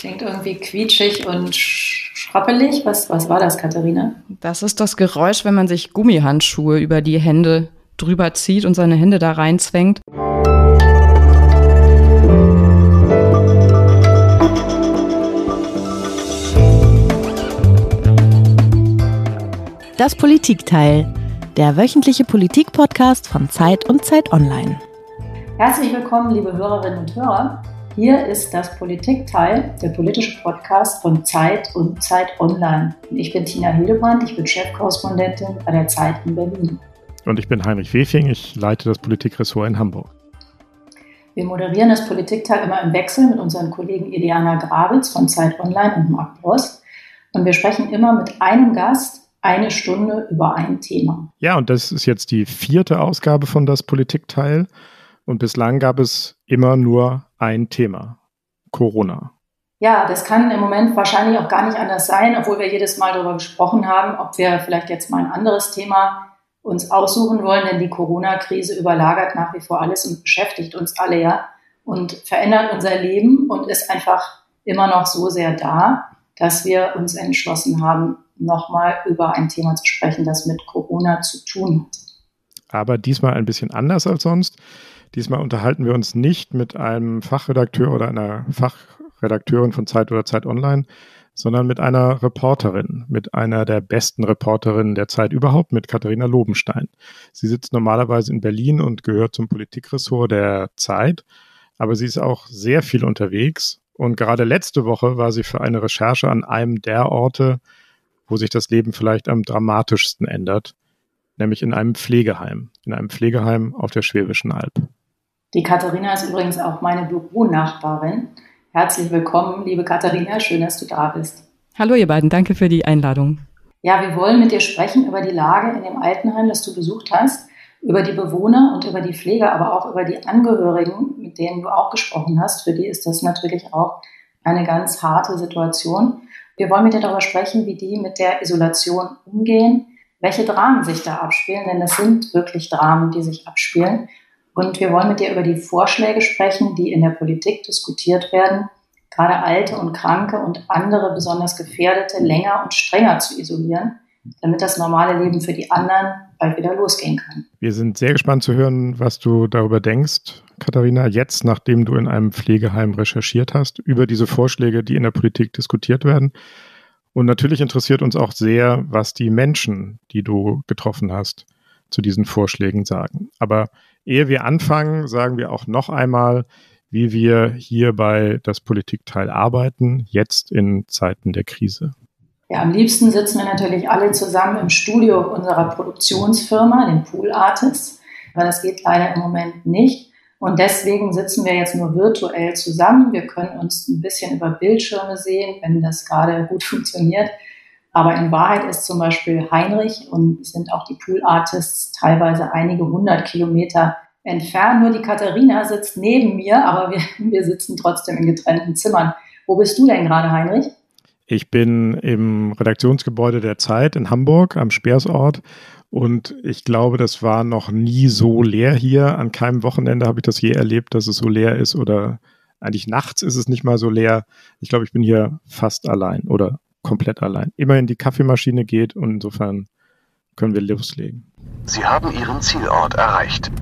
Klingt irgendwie quietschig und schrappelig. Was war das, Katharina? Das ist das Geräusch, wenn man sich Gummihandschuhe über die Hände drüber zieht und seine Hände da reinzwängt. Das Politikteil, der wöchentliche Politik-Podcast von Zeit und Zeit Online. Herzlich willkommen, liebe Hörerinnen und Hörer. Hier ist das Politikteil, der politische Podcast von Zeit und Zeit Online. Ich bin Tina Hildebrand, ich bin Chefkorrespondentin bei der Zeit in Berlin. Und ich bin Heinrich Wefing, ich leite das Politikressort in Hamburg. Wir moderieren das Politikteil immer im Wechsel mit unseren Kollegen Iliana Grabitz von Zeit Online und Marc Brost. Und wir sprechen immer mit einem Gast 1 Stunde über ein Thema. Ja, und das ist jetzt die 4. Ausgabe von das Politikteil. Und bislang gab es immer nur ein Thema: Corona. Ja, das kann im Moment wahrscheinlich auch gar nicht anders sein, obwohl wir jedes Mal darüber gesprochen haben, ob wir vielleicht jetzt mal ein anderes Thema uns aussuchen wollen, denn die Corona-Krise überlagert nach wie vor alles und beschäftigt uns alle ja und verändert unser Leben und ist einfach immer noch so sehr da, dass wir uns entschlossen haben, nochmal über ein Thema zu sprechen, das mit Corona zu tun hat. Aber diesmal ein bisschen anders als sonst. Diesmal unterhalten wir uns nicht mit einem Fachredakteur oder einer Fachredakteurin von Zeit oder Zeit Online, sondern mit einer Reporterin, mit einer der besten Reporterinnen der Zeit überhaupt, mit Katharina Lobenstein. Sie sitzt normalerweise in Berlin und gehört zum Politikressort der Zeit, aber sie ist auch sehr viel unterwegs. Und gerade letzte Woche war sie für eine Recherche an einem der Orte, wo sich das Leben vielleicht am dramatischsten ändert, nämlich in einem Pflegeheim auf der Schwäbischen Alb. Die Katharina ist übrigens auch meine Büronachbarin. Herzlich willkommen, liebe Katharina, schön, dass du da bist. Hallo ihr beiden, danke für die Einladung. Ja, wir wollen mit dir sprechen über die Lage in dem Altenheim, das du besucht hast, über die Bewohner und über die Pfleger, aber auch über die Angehörigen, mit denen du auch gesprochen hast. Für die ist das natürlich auch eine ganz harte Situation. Wir wollen mit dir darüber sprechen, wie die mit der Isolation umgehen, welche Dramen sich da abspielen, denn es sind wirklich Dramen, die sich abspielen. Und wir wollen mit dir über die Vorschläge sprechen, die in der Politik diskutiert werden, gerade Alte und Kranke und andere besonders Gefährdete länger und strenger zu isolieren, damit das normale Leben für die anderen bald wieder losgehen kann. Wir sind sehr gespannt zu hören, was du darüber denkst, Katharina, jetzt, nachdem du in einem Pflegeheim recherchiert hast, über diese Vorschläge, die in der Politik diskutiert werden. Und natürlich interessiert uns auch sehr, was die Menschen, die du getroffen hast, zu diesen Vorschlägen sagen. Aber ehe wir anfangen, sagen wir auch noch einmal, wie wir hier bei das Politikteil arbeiten, jetzt in Zeiten der Krise. Ja, am liebsten sitzen wir natürlich alle zusammen im Studio unserer Produktionsfirma, den Pool Artists, aber das geht leider im Moment nicht. Und deswegen sitzen wir jetzt nur virtuell zusammen. Wir können uns ein bisschen über Bildschirme sehen, wenn das gerade gut funktioniert. Aber in Wahrheit ist zum Beispiel Heinrich und sind auch die Pool Artists teilweise einige 100 Kilometer entfernt. Nur die Katharina sitzt neben mir, aber wir sitzen trotzdem in getrennten Zimmern. Wo bist du denn gerade, Heinrich? Ich bin im Redaktionsgebäude der Zeit in Hamburg am Speersort. Und ich glaube, das war noch nie so leer hier. An keinem Wochenende habe ich das je erlebt, dass es so leer ist. Oder eigentlich nachts ist es nicht mal so leer. Ich glaube, ich bin hier fast allein oder komplett allein. Immerhin die Kaffeemaschine geht und insofern können wir loslegen. Sie haben Ihren Zielort erreicht.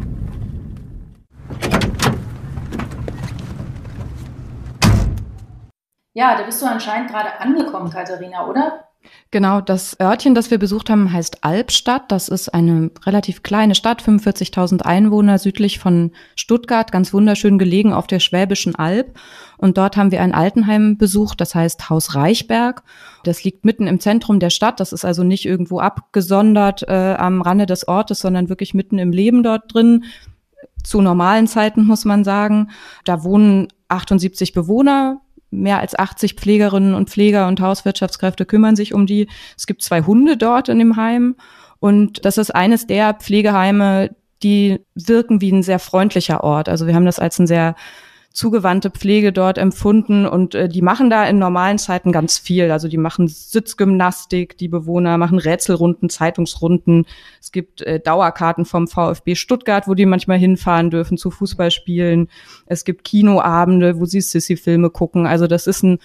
Ja, da bist du anscheinend gerade angekommen, Katharina, oder? Genau, das Örtchen, das wir besucht haben, heißt Albstadt. Das ist eine relativ kleine Stadt, 45.000 Einwohner, südlich von Stuttgart, ganz wunderschön gelegen auf der Schwäbischen Alb. Und dort haben wir ein Altenheim besucht, das heißt Haus Reichberg. Das liegt mitten im Zentrum der Stadt. Das ist also nicht irgendwo abgesondert am Rande des Ortes, sondern wirklich mitten im Leben dort drin. Zu normalen Zeiten, muss man sagen. Da wohnen 78 Bewohner. Mehr als 80 Pflegerinnen und Pfleger und Hauswirtschaftskräfte kümmern sich um die. Es gibt 2 Hunde dort in dem Heim. Und das ist eines der Pflegeheime, die wirken wie ein sehr freundlicher Ort. Also wir haben das als ein sehr zugewandte Pflege dort empfunden und die machen da in normalen Zeiten ganz viel. Also die machen Sitzgymnastik, die Bewohner machen Rätselrunden, Zeitungsrunden. Es gibt Dauerkarten vom VfB Stuttgart, wo die manchmal hinfahren dürfen zu Fußballspielen. Es gibt Kinoabende, wo sie Sissi-Filme gucken. Also das ist ein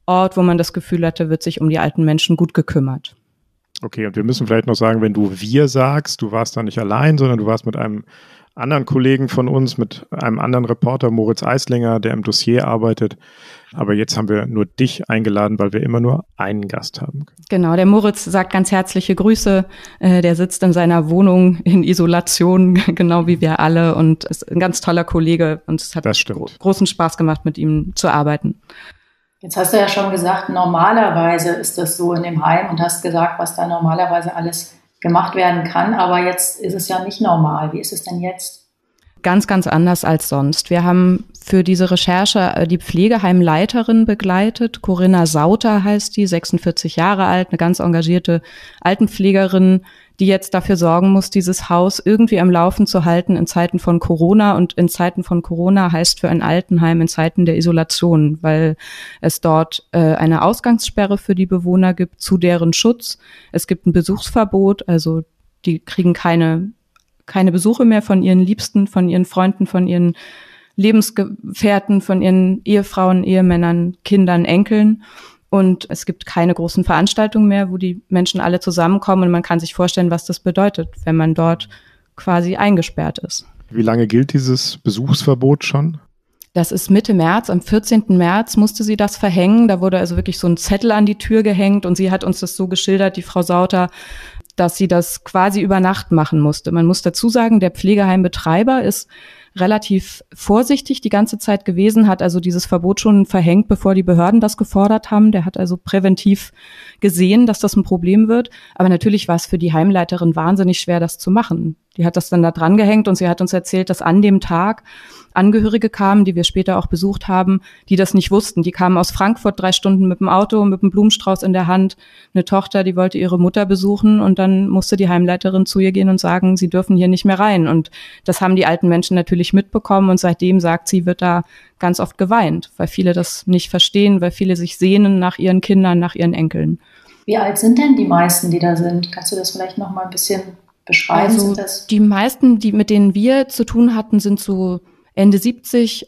Ort, wo man das Gefühl hatte, wird sich um die alten Menschen gut gekümmert. Okay, und wir müssen vielleicht noch sagen, wenn du wir sagst, du warst da nicht allein, sondern du warst mit einem anderen Kollegen von uns, mit einem anderen Reporter, Moritz Eislinger, der im Dossier arbeitet. Aber jetzt haben wir nur dich eingeladen, weil wir immer nur einen Gast haben. Genau, der Moritz sagt ganz herzliche Grüße. Der sitzt in seiner Wohnung in Isolation, genau wie wir alle, und ist ein ganz toller Kollege. Und es hat großen Spaß gemacht, mit ihm zu arbeiten. Jetzt hast du ja schon gesagt, normalerweise ist das so in dem Heim und hast gesagt, was da normalerweise alles gemacht werden kann. Aber jetzt ist es ja nicht normal. Wie ist es denn jetzt? Ganz, ganz anders als sonst. Wir haben für diese Recherche die Pflegeheimleiterin begleitet. Corinna Sauter heißt die, 46 Jahre alt, eine ganz engagierte Altenpflegerin, die jetzt dafür sorgen muss, dieses Haus irgendwie am Laufen zu halten in Zeiten von Corona. Und in Zeiten von Corona heißt für ein Altenheim in Zeiten der Isolation, weil es dort eine Ausgangssperre für die Bewohner gibt, zu deren Schutz. Es gibt ein Besuchsverbot, also die kriegen keine Besuche mehr von ihren Liebsten, von ihren Freunden, von ihren Lebensgefährten, von ihren Ehefrauen, Ehemännern, Kindern, Enkeln. Und es gibt keine großen Veranstaltungen mehr, wo die Menschen alle zusammenkommen. Und man kann sich vorstellen, was das bedeutet, wenn man dort quasi eingesperrt ist. Wie lange gilt dieses Besuchsverbot schon? Das ist Mitte März. Am 14. März musste sie das verhängen. Da wurde also wirklich so ein Zettel an die Tür gehängt. Und sie hat uns das so geschildert, die Frau Sauter, dass sie das quasi über Nacht machen musste. Man muss dazu sagen, der Pflegeheimbetreiber ist relativ vorsichtig die ganze Zeit gewesen, hat also dieses Verbot schon verhängt, bevor die Behörden das gefordert haben. Der hat also präventiv gesehen, dass das ein Problem wird. Aber natürlich war es für die Heimleiterin wahnsinnig schwer, das zu machen. Die hat das dann da dran gehängt und sie hat uns erzählt, dass an dem Tag Angehörige kamen, die wir später auch besucht haben, die das nicht wussten. Die kamen aus Frankfurt 3 Stunden mit dem Auto, mit einem Blumenstrauß in der Hand. Eine Tochter, die wollte ihre Mutter besuchen und dann musste die Heimleiterin zu ihr gehen und sagen, sie dürfen hier nicht mehr rein. Und das haben die alten Menschen natürlich mitbekommen und seitdem, sagt sie, wird da ganz oft geweint, weil viele das nicht verstehen, weil viele sich sehnen nach ihren Kindern, nach ihren Enkeln. Wie alt sind denn die meisten, die da sind? Kannst du das vielleicht noch mal ein bisschen beschreiben? Also die meisten, mit denen wir zu tun hatten, sind so Ende 70,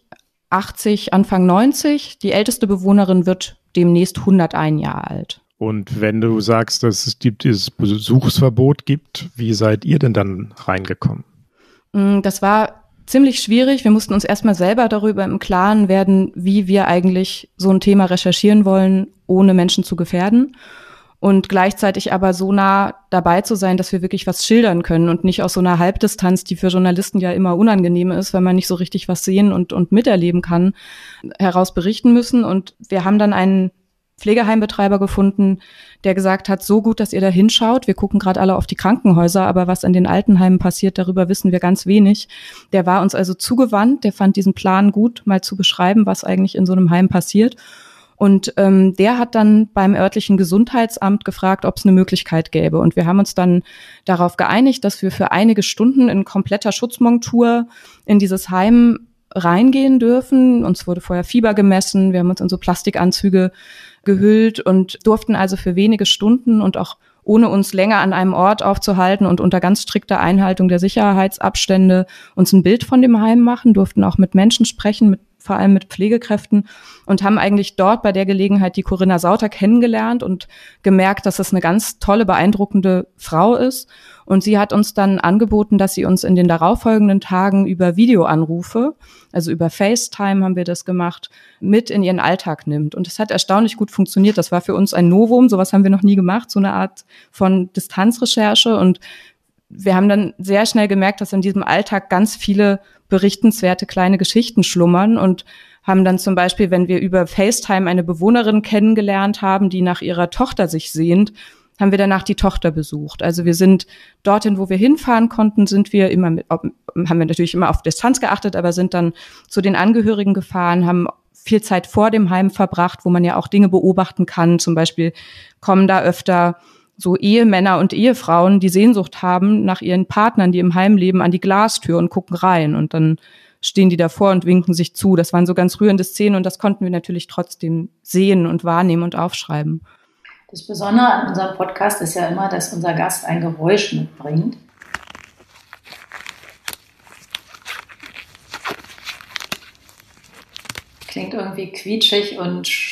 80, Anfang 90. Die älteste Bewohnerin wird demnächst 101 Jahre alt. Und wenn du sagst, dass es dieses Besuchsverbot gibt, wie seid ihr denn dann reingekommen? Das war ziemlich schwierig. Wir mussten uns erstmal selber darüber im Klaren werden, wie wir eigentlich so ein Thema recherchieren wollen, ohne Menschen zu gefährden. Und gleichzeitig aber so nah dabei zu sein, dass wir wirklich was schildern können und nicht aus so einer Halbdistanz, die für Journalisten ja immer unangenehm ist, wenn man nicht so richtig was sehen und miterleben kann, heraus berichten müssen. Und wir haben dann einen Pflegeheimbetreiber gefunden, der gesagt hat, so gut, dass ihr da hinschaut. Wir gucken gerade alle auf die Krankenhäuser, aber was in den Altenheimen passiert, darüber wissen wir ganz wenig. Der war uns also zugewandt, der fand diesen Plan gut, mal zu beschreiben, was eigentlich in so einem Heim passiert. Und der hat dann beim örtlichen Gesundheitsamt gefragt, ob es eine Möglichkeit gäbe. Und wir haben uns dann darauf geeinigt, dass wir für einige Stunden in kompletter Schutzmontur in dieses Heim reingehen dürfen. Uns wurde vorher Fieber gemessen, wir haben uns in so Plastikanzüge gehüllt und durften also für wenige Stunden und auch ohne uns länger an einem Ort aufzuhalten und unter ganz strikter Einhaltung der Sicherheitsabstände uns ein Bild von dem Heim machen, durften auch mit Menschen sprechen, vor allem mit Pflegekräften und haben eigentlich dort bei der Gelegenheit die Corinna Sauter kennengelernt und gemerkt, dass das eine ganz tolle, beeindruckende Frau ist. Und sie hat uns dann angeboten, dass sie uns in den darauffolgenden Tagen über Videoanrufe, also über FaceTime haben wir das gemacht, mit in ihren Alltag nimmt. Und es hat erstaunlich gut funktioniert. Das war für uns ein Novum, sowas haben wir noch nie gemacht, so eine Art von Distanzrecherche. Und wir haben dann sehr schnell gemerkt, dass in diesem Alltag ganz viele berichtenswerte kleine Geschichten schlummern und haben dann zum Beispiel, wenn wir über FaceTime eine Bewohnerin kennengelernt haben, die nach ihrer Tochter sich sehnt, haben wir danach die Tochter besucht. Also wir sind dorthin, wo wir hinfahren konnten, haben wir natürlich immer auf Distanz geachtet, aber sind dann zu den Angehörigen gefahren, haben viel Zeit vor dem Heim verbracht, wo man ja auch Dinge beobachten kann. Zum Beispiel kommen da öfter so Ehemänner und Ehefrauen, die Sehnsucht haben nach ihren Partnern, die im Heim leben, an die Glastür und gucken rein. Und dann stehen die davor und winken sich zu. Das waren so ganz rührende Szenen und das konnten wir natürlich trotzdem sehen und wahrnehmen und aufschreiben. Das Besondere an unserem Podcast ist ja immer, dass unser Gast ein Geräusch mitbringt. Klingt irgendwie quietschig und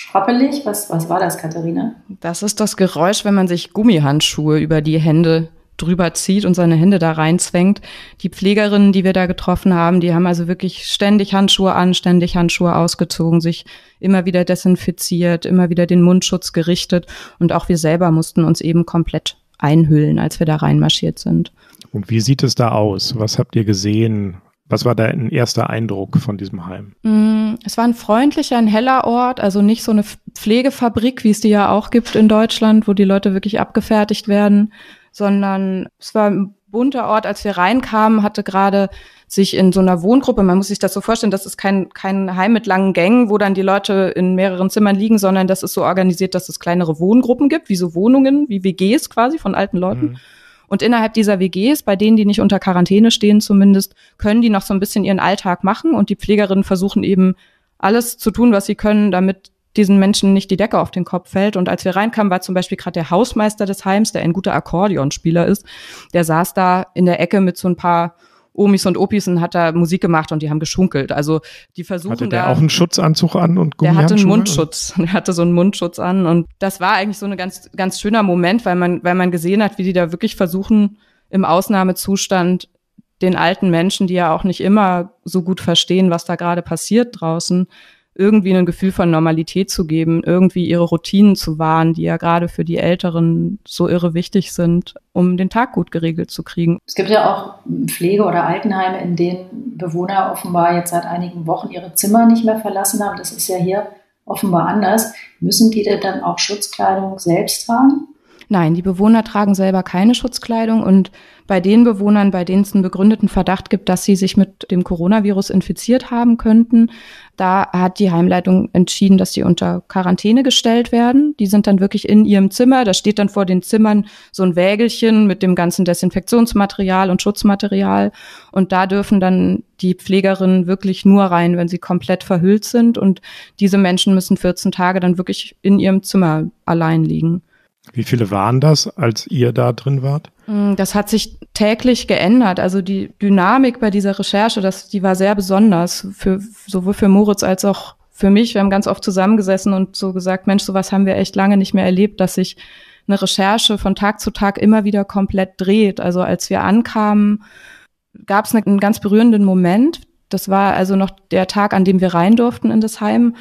schrappelig. Was war das, Katharina? Das ist das Geräusch, wenn man sich Gummihandschuhe über die Hände drüber zieht und seine Hände da reinzwängt. Die Pflegerinnen, die wir da getroffen haben, die haben also wirklich ständig Handschuhe an, ständig Handschuhe ausgezogen, sich immer wieder desinfiziert, immer wieder den Mundschutz gerichtet. Und auch wir selber mussten uns eben komplett einhüllen, als wir da reinmarschiert sind. Und wie sieht es da aus? Was habt ihr gesehen? Was war dein erster Eindruck von diesem Heim? Es war ein freundlicher, ein heller Ort, also nicht so eine Pflegefabrik, wie es die ja auch gibt in Deutschland, wo die Leute wirklich abgefertigt werden, sondern es war ein bunter Ort. Als wir reinkamen, hatte gerade sich in so einer Wohngruppe, man muss sich das so vorstellen, das ist kein Heim mit langen Gängen, wo dann die Leute in mehreren Zimmern liegen, sondern das ist so organisiert, dass es kleinere Wohngruppen gibt, wie so Wohnungen, wie WGs quasi von alten Leuten. Mhm. Und innerhalb dieser WGs, bei denen, die nicht unter Quarantäne stehen zumindest, können die noch so ein bisschen ihren Alltag machen und die Pflegerinnen versuchen eben alles zu tun, was sie können, damit diesen Menschen nicht die Decke auf den Kopf fällt. Und als wir reinkamen, war zum Beispiel gerade der Hausmeister des Heims, der ein guter Akkordeonspieler ist, der saß da in der Ecke mit so ein paar Omis und Opis und hat da Musik gemacht und die haben geschunkelt. Also die versuchen Hatte der auch einen Schutzanzug an und Gummihandschuhe? Der hatte einen Mundschutz. Der hatte so einen Mundschutz an und das war eigentlich so ein ganz, ganz schöner Moment, weil man gesehen hat, wie die da wirklich versuchen, im Ausnahmezustand den alten Menschen, die ja auch nicht immer so gut verstehen, was da gerade passiert draußen, irgendwie ein Gefühl von Normalität zu geben, irgendwie ihre Routinen zu wahren, die ja gerade für die Älteren so irre wichtig sind, um den Tag gut geregelt zu kriegen. Es gibt ja auch Pflege- oder Altenheime, in denen Bewohner offenbar jetzt seit einigen Wochen ihre Zimmer nicht mehr verlassen haben. Das ist ja hier offenbar anders. Müssen die denn dann auch Schutzkleidung selbst tragen? Nein, die Bewohner tragen selber keine Schutzkleidung und bei den Bewohnern, bei denen es einen begründeten Verdacht gibt, dass sie sich mit dem Coronavirus infiziert haben könnten, da hat die Heimleitung entschieden, dass sie unter Quarantäne gestellt werden. Die sind dann wirklich in ihrem Zimmer. Da steht dann vor den Zimmern so ein Wägelchen mit dem ganzen Desinfektionsmaterial und Schutzmaterial. Und da dürfen dann die Pflegerinnen wirklich nur rein, wenn sie komplett verhüllt sind. Und diese Menschen müssen 14 Tage dann wirklich in ihrem Zimmer allein liegen. Wie viele waren das, als ihr da drin wart? Das hat sich täglich geändert. Also die Dynamik bei dieser Recherche, die war sehr besonders, sowohl für Moritz als auch für mich. Wir haben ganz oft zusammengesessen und so gesagt, Mensch, sowas haben wir echt lange nicht mehr erlebt, dass sich eine Recherche von Tag zu Tag immer wieder komplett dreht. Also als wir ankamen, gab es einen ganz berührenden Moment. Das war also noch der Tag, an dem wir rein durften in das Heim.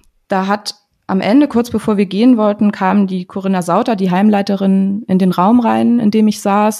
Da hat am Ende, kurz bevor wir gehen wollten, kam die Corinna Sauter, die Heimleiterin, in den Raum rein, in dem ich saß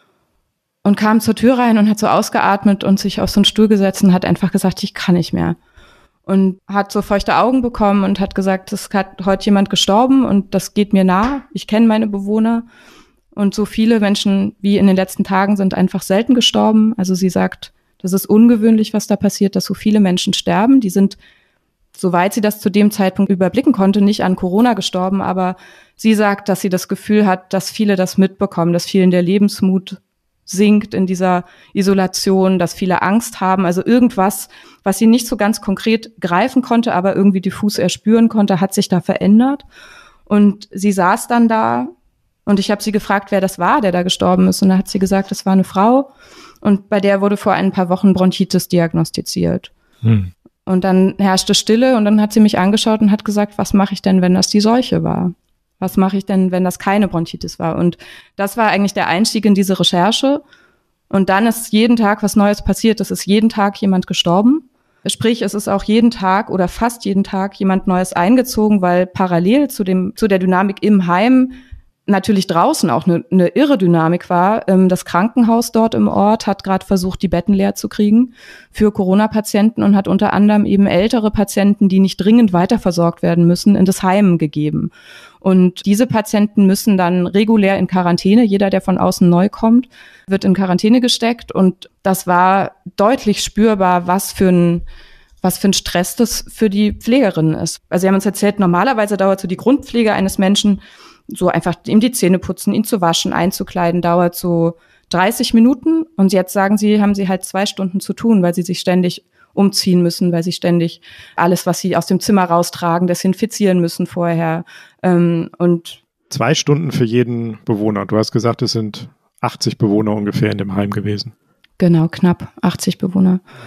und kam zur Tür rein und hat so ausgeatmet und sich auf so einen Stuhl gesetzt und hat einfach gesagt, ich kann nicht mehr. Und hat so feuchte Augen bekommen und hat gesagt, es hat heute jemand gestorben und das geht mir nah. Ich kenne meine Bewohner und so viele Menschen wie in den letzten Tagen sind einfach selten gestorben. Also sie sagt, das ist ungewöhnlich, was da passiert, dass so viele Menschen sterben. Die sind, soweit sie das zu dem Zeitpunkt überblicken konnte, nicht an Corona gestorben, aber sie sagt, dass sie das Gefühl hat, dass viele das mitbekommen, dass vielen der Lebensmut sinkt in dieser Isolation, dass viele Angst haben, also irgendwas, was sie nicht so ganz konkret greifen konnte, aber irgendwie diffus erspüren konnte, hat sich da verändert. Und sie saß dann da und ich habe sie gefragt, wer das war, der da gestorben ist. Und da hat sie gesagt, das war eine Frau und bei der wurde vor ein paar Wochen Bronchitis diagnostiziert. Und dann herrschte Stille und dann hat sie mich angeschaut und hat gesagt, was mache ich denn, wenn das die Seuche war? Was mache ich denn, wenn das keine Bronchitis war? Und das war eigentlich der Einstieg in diese Recherche. Und dann ist jeden Tag was Neues passiert. Es ist jeden Tag jemand gestorben. Sprich, es ist auch jeden Tag oder fast jeden Tag jemand Neues eingezogen, weil parallel zu der Dynamik im Heim natürlich draußen auch eine irre Dynamik war. Das Krankenhaus dort im Ort hat gerade versucht, die Betten leer zu kriegen für Corona-Patienten und hat unter anderem eben ältere Patienten, die nicht dringend weiterversorgt werden müssen, in das Heim gegeben. Und diese Patienten müssen dann regulär in Quarantäne. Jeder, der von außen neu kommt, wird in Quarantäne gesteckt. Und das war deutlich spürbar, was für ein Stress das für die Pflegerinnen ist. Also sie haben uns erzählt, normalerweise dauert so die Grundpflege eines Menschen so einfach ihm die Zähne putzen, ihn zu waschen, einzukleiden, dauert so 30 Minuten. Und jetzt sagen sie, haben sie halt 2 Stunden zu tun, weil sie sich ständig umziehen müssen, weil sie ständig alles, was sie aus dem Zimmer raustragen, desinfizieren müssen vorher. Und 2 Stunden für jeden Bewohner. Du hast gesagt, es sind 80 Bewohner ungefähr in dem Heim gewesen. Genau, knapp 80 Bewohner.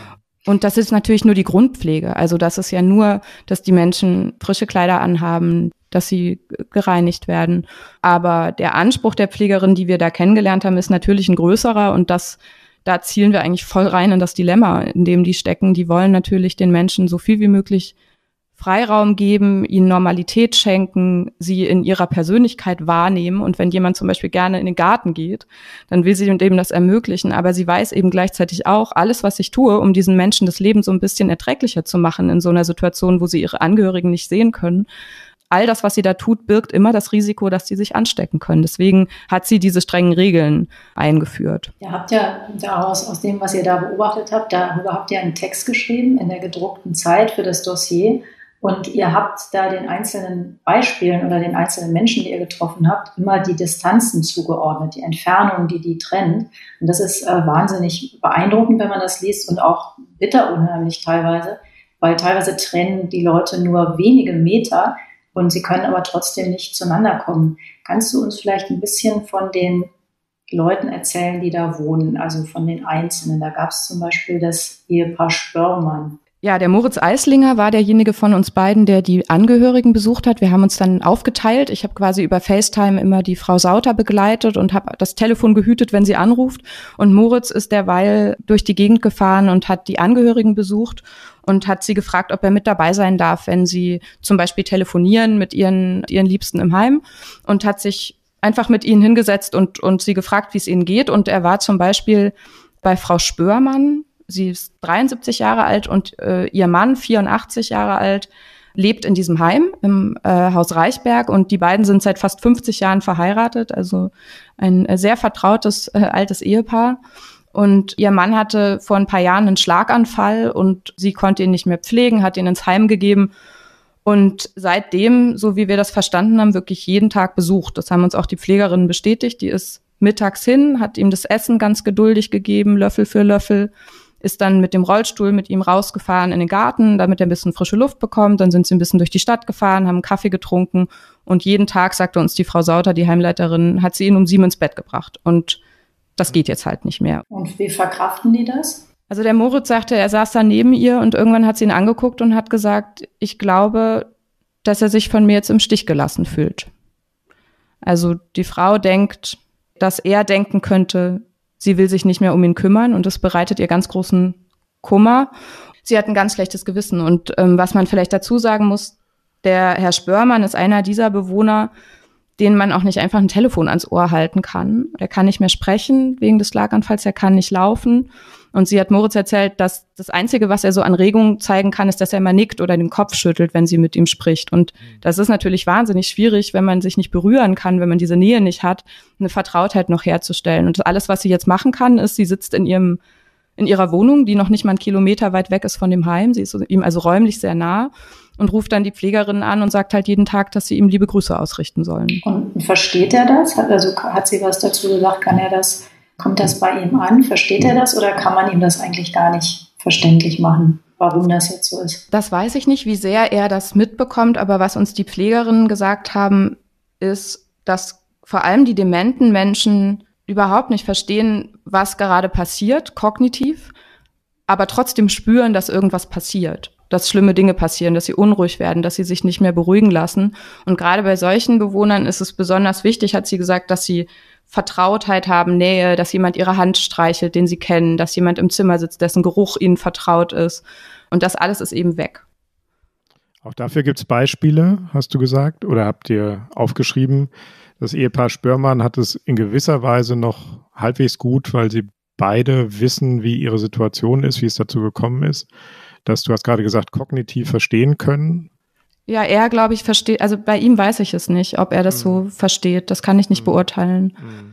Und das ist natürlich nur die Grundpflege. Also das ist ja nur, dass die Menschen frische Kleider anhaben, dass sie gereinigt werden. Aber der Anspruch der Pflegerin, die wir da kennengelernt haben, ist natürlich ein größerer. Und da zielen wir eigentlich voll rein in das Dilemma, in dem die stecken. Die wollen natürlich den Menschen so viel wie möglich Freiraum geben, ihnen Normalität schenken, sie in ihrer Persönlichkeit wahrnehmen. Und wenn jemand zum Beispiel gerne in den Garten geht, dann will sie dem das ermöglichen. Aber sie weiß eben gleichzeitig auch, alles, was ich tue, um diesen Menschen das Leben so ein bisschen erträglicher zu machen in so einer Situation, wo sie ihre Angehörigen nicht sehen können, all das, was sie da tut, birgt immer das Risiko, dass sie sich anstecken können. Deswegen hat sie diese strengen Regeln eingeführt. Ihr habt ja daraus, aus dem, was ihr da beobachtet habt, darüber habt ihr einen Text geschrieben in der gedruckten Zeit für das Dossier. Und ihr habt da den einzelnen Beispielen oder den einzelnen Menschen, die ihr getroffen habt, immer die Distanzen zugeordnet, die Entfernung, die trennt. Und das ist wahnsinnig beeindruckend, wenn man das liest, und auch bitter unheimlich teilweise, weil teilweise trennen die Leute nur wenige Meter und sie können aber trotzdem nicht zueinander kommen. Kannst du uns vielleicht ein bisschen von den Leuten erzählen, die da wohnen, also von den Einzelnen? Da gab es zum Beispiel das Ehepaar Spörmann. Ja, der Moritz Eislinger war derjenige von uns beiden, der die Angehörigen besucht hat. Wir haben uns dann aufgeteilt. Ich habe quasi über FaceTime immer die Frau Sauter begleitet und habe das Telefon gehütet, wenn sie anruft. Und Moritz ist derweil durch die Gegend gefahren und hat die Angehörigen besucht und hat sie gefragt, ob er mit dabei sein darf, wenn sie zum Beispiel telefonieren mit ihren Liebsten im Heim, und hat sich einfach mit ihnen hingesetzt und sie gefragt, wie es ihnen geht. Und er war zum Beispiel bei Frau Spörmann. Sie ist 73 Jahre alt und ihr Mann, 84 Jahre alt, lebt in diesem Heim im Haus Reichberg, und die beiden sind seit fast 50 Jahren verheiratet, also ein sehr vertrautes altes Ehepaar. Und ihr Mann hatte vor ein paar Jahren einen Schlaganfall und sie konnte ihn nicht mehr pflegen, hat ihn ins Heim gegeben und seitdem, so wie wir das verstanden haben, wirklich jeden Tag besucht. Das haben uns auch die Pflegerinnen bestätigt. Die ist mittags hin, hat ihm das Essen ganz geduldig gegeben, Löffel für Löffel, ist dann mit dem Rollstuhl mit ihm rausgefahren in den Garten, damit er ein bisschen frische Luft bekommt. Dann sind sie ein bisschen durch die Stadt gefahren, haben einen Kaffee getrunken, und jeden Tag, sagte uns die Frau Sauter, die Heimleiterin, hat sie ihn um 7 ins Bett gebracht. Und das geht jetzt halt nicht mehr. Und wie verkraften die das? Also der Moritz sagte, er saß da neben ihr und irgendwann hat sie ihn angeguckt und hat gesagt, ich glaube, dass er sich von mir jetzt im Stich gelassen fühlt. Also die Frau denkt, dass er denken könnte, sie will sich nicht mehr um ihn kümmern, und das bereitet ihr ganz großen Kummer. Sie hat ein ganz schlechtes Gewissen. Und was man vielleicht dazu sagen muss, der Herr Spörmann ist einer dieser Bewohner, denen man auch nicht einfach ein Telefon ans Ohr halten kann. Er kann nicht mehr sprechen wegen des Schlaganfalls, er kann nicht laufen. Und sie hat Moritz erzählt, dass das Einzige, was er so an Regung zeigen kann, ist, dass er immer nickt oder den Kopf schüttelt, wenn sie mit ihm spricht. Und das ist natürlich wahnsinnig schwierig, wenn man sich nicht berühren kann, wenn man diese Nähe nicht hat, eine Vertrautheit noch herzustellen. Und alles, was sie jetzt machen kann, ist, sie sitzt in ihrer Wohnung, die noch nicht mal 1 Kilometer weit weg ist von dem Heim. Sie ist ihm also räumlich sehr nah und ruft dann die Pflegerin an und sagt halt jeden Tag, dass sie ihm liebe Grüße ausrichten sollen. Und versteht er das? Also hat sie was dazu gesagt? Kommt das bei ihm an? Versteht er das, oder kann man ihm das eigentlich gar nicht verständlich machen, warum das jetzt so ist? Das weiß ich nicht, wie sehr er das mitbekommt, aber was uns die Pflegerinnen gesagt haben, ist, dass vor allem die dementen Menschen überhaupt nicht verstehen, was gerade passiert, kognitiv, aber trotzdem spüren, dass irgendwas passiert, dass schlimme Dinge passieren, dass sie unruhig werden, dass sie sich nicht mehr beruhigen lassen. Und gerade bei solchen Bewohnern ist es besonders wichtig, hat sie gesagt, dass sie Vertrautheit haben, Nähe, dass jemand ihre Hand streichelt, den sie kennen, dass jemand im Zimmer sitzt, dessen Geruch ihnen vertraut ist. Und das alles ist eben weg. Auch dafür gibt es Beispiele, hast du gesagt, oder habt ihr aufgeschrieben. Das Ehepaar Spörmann hat es in gewisser Weise noch halbwegs gut, weil sie beide wissen, wie ihre Situation ist, wie es dazu gekommen ist. Dass du hast gerade gesagt, kognitiv verstehen können. Ja, er, glaube ich, versteht, also bei ihm weiß ich es nicht, ob er das so versteht. Das kann ich nicht beurteilen.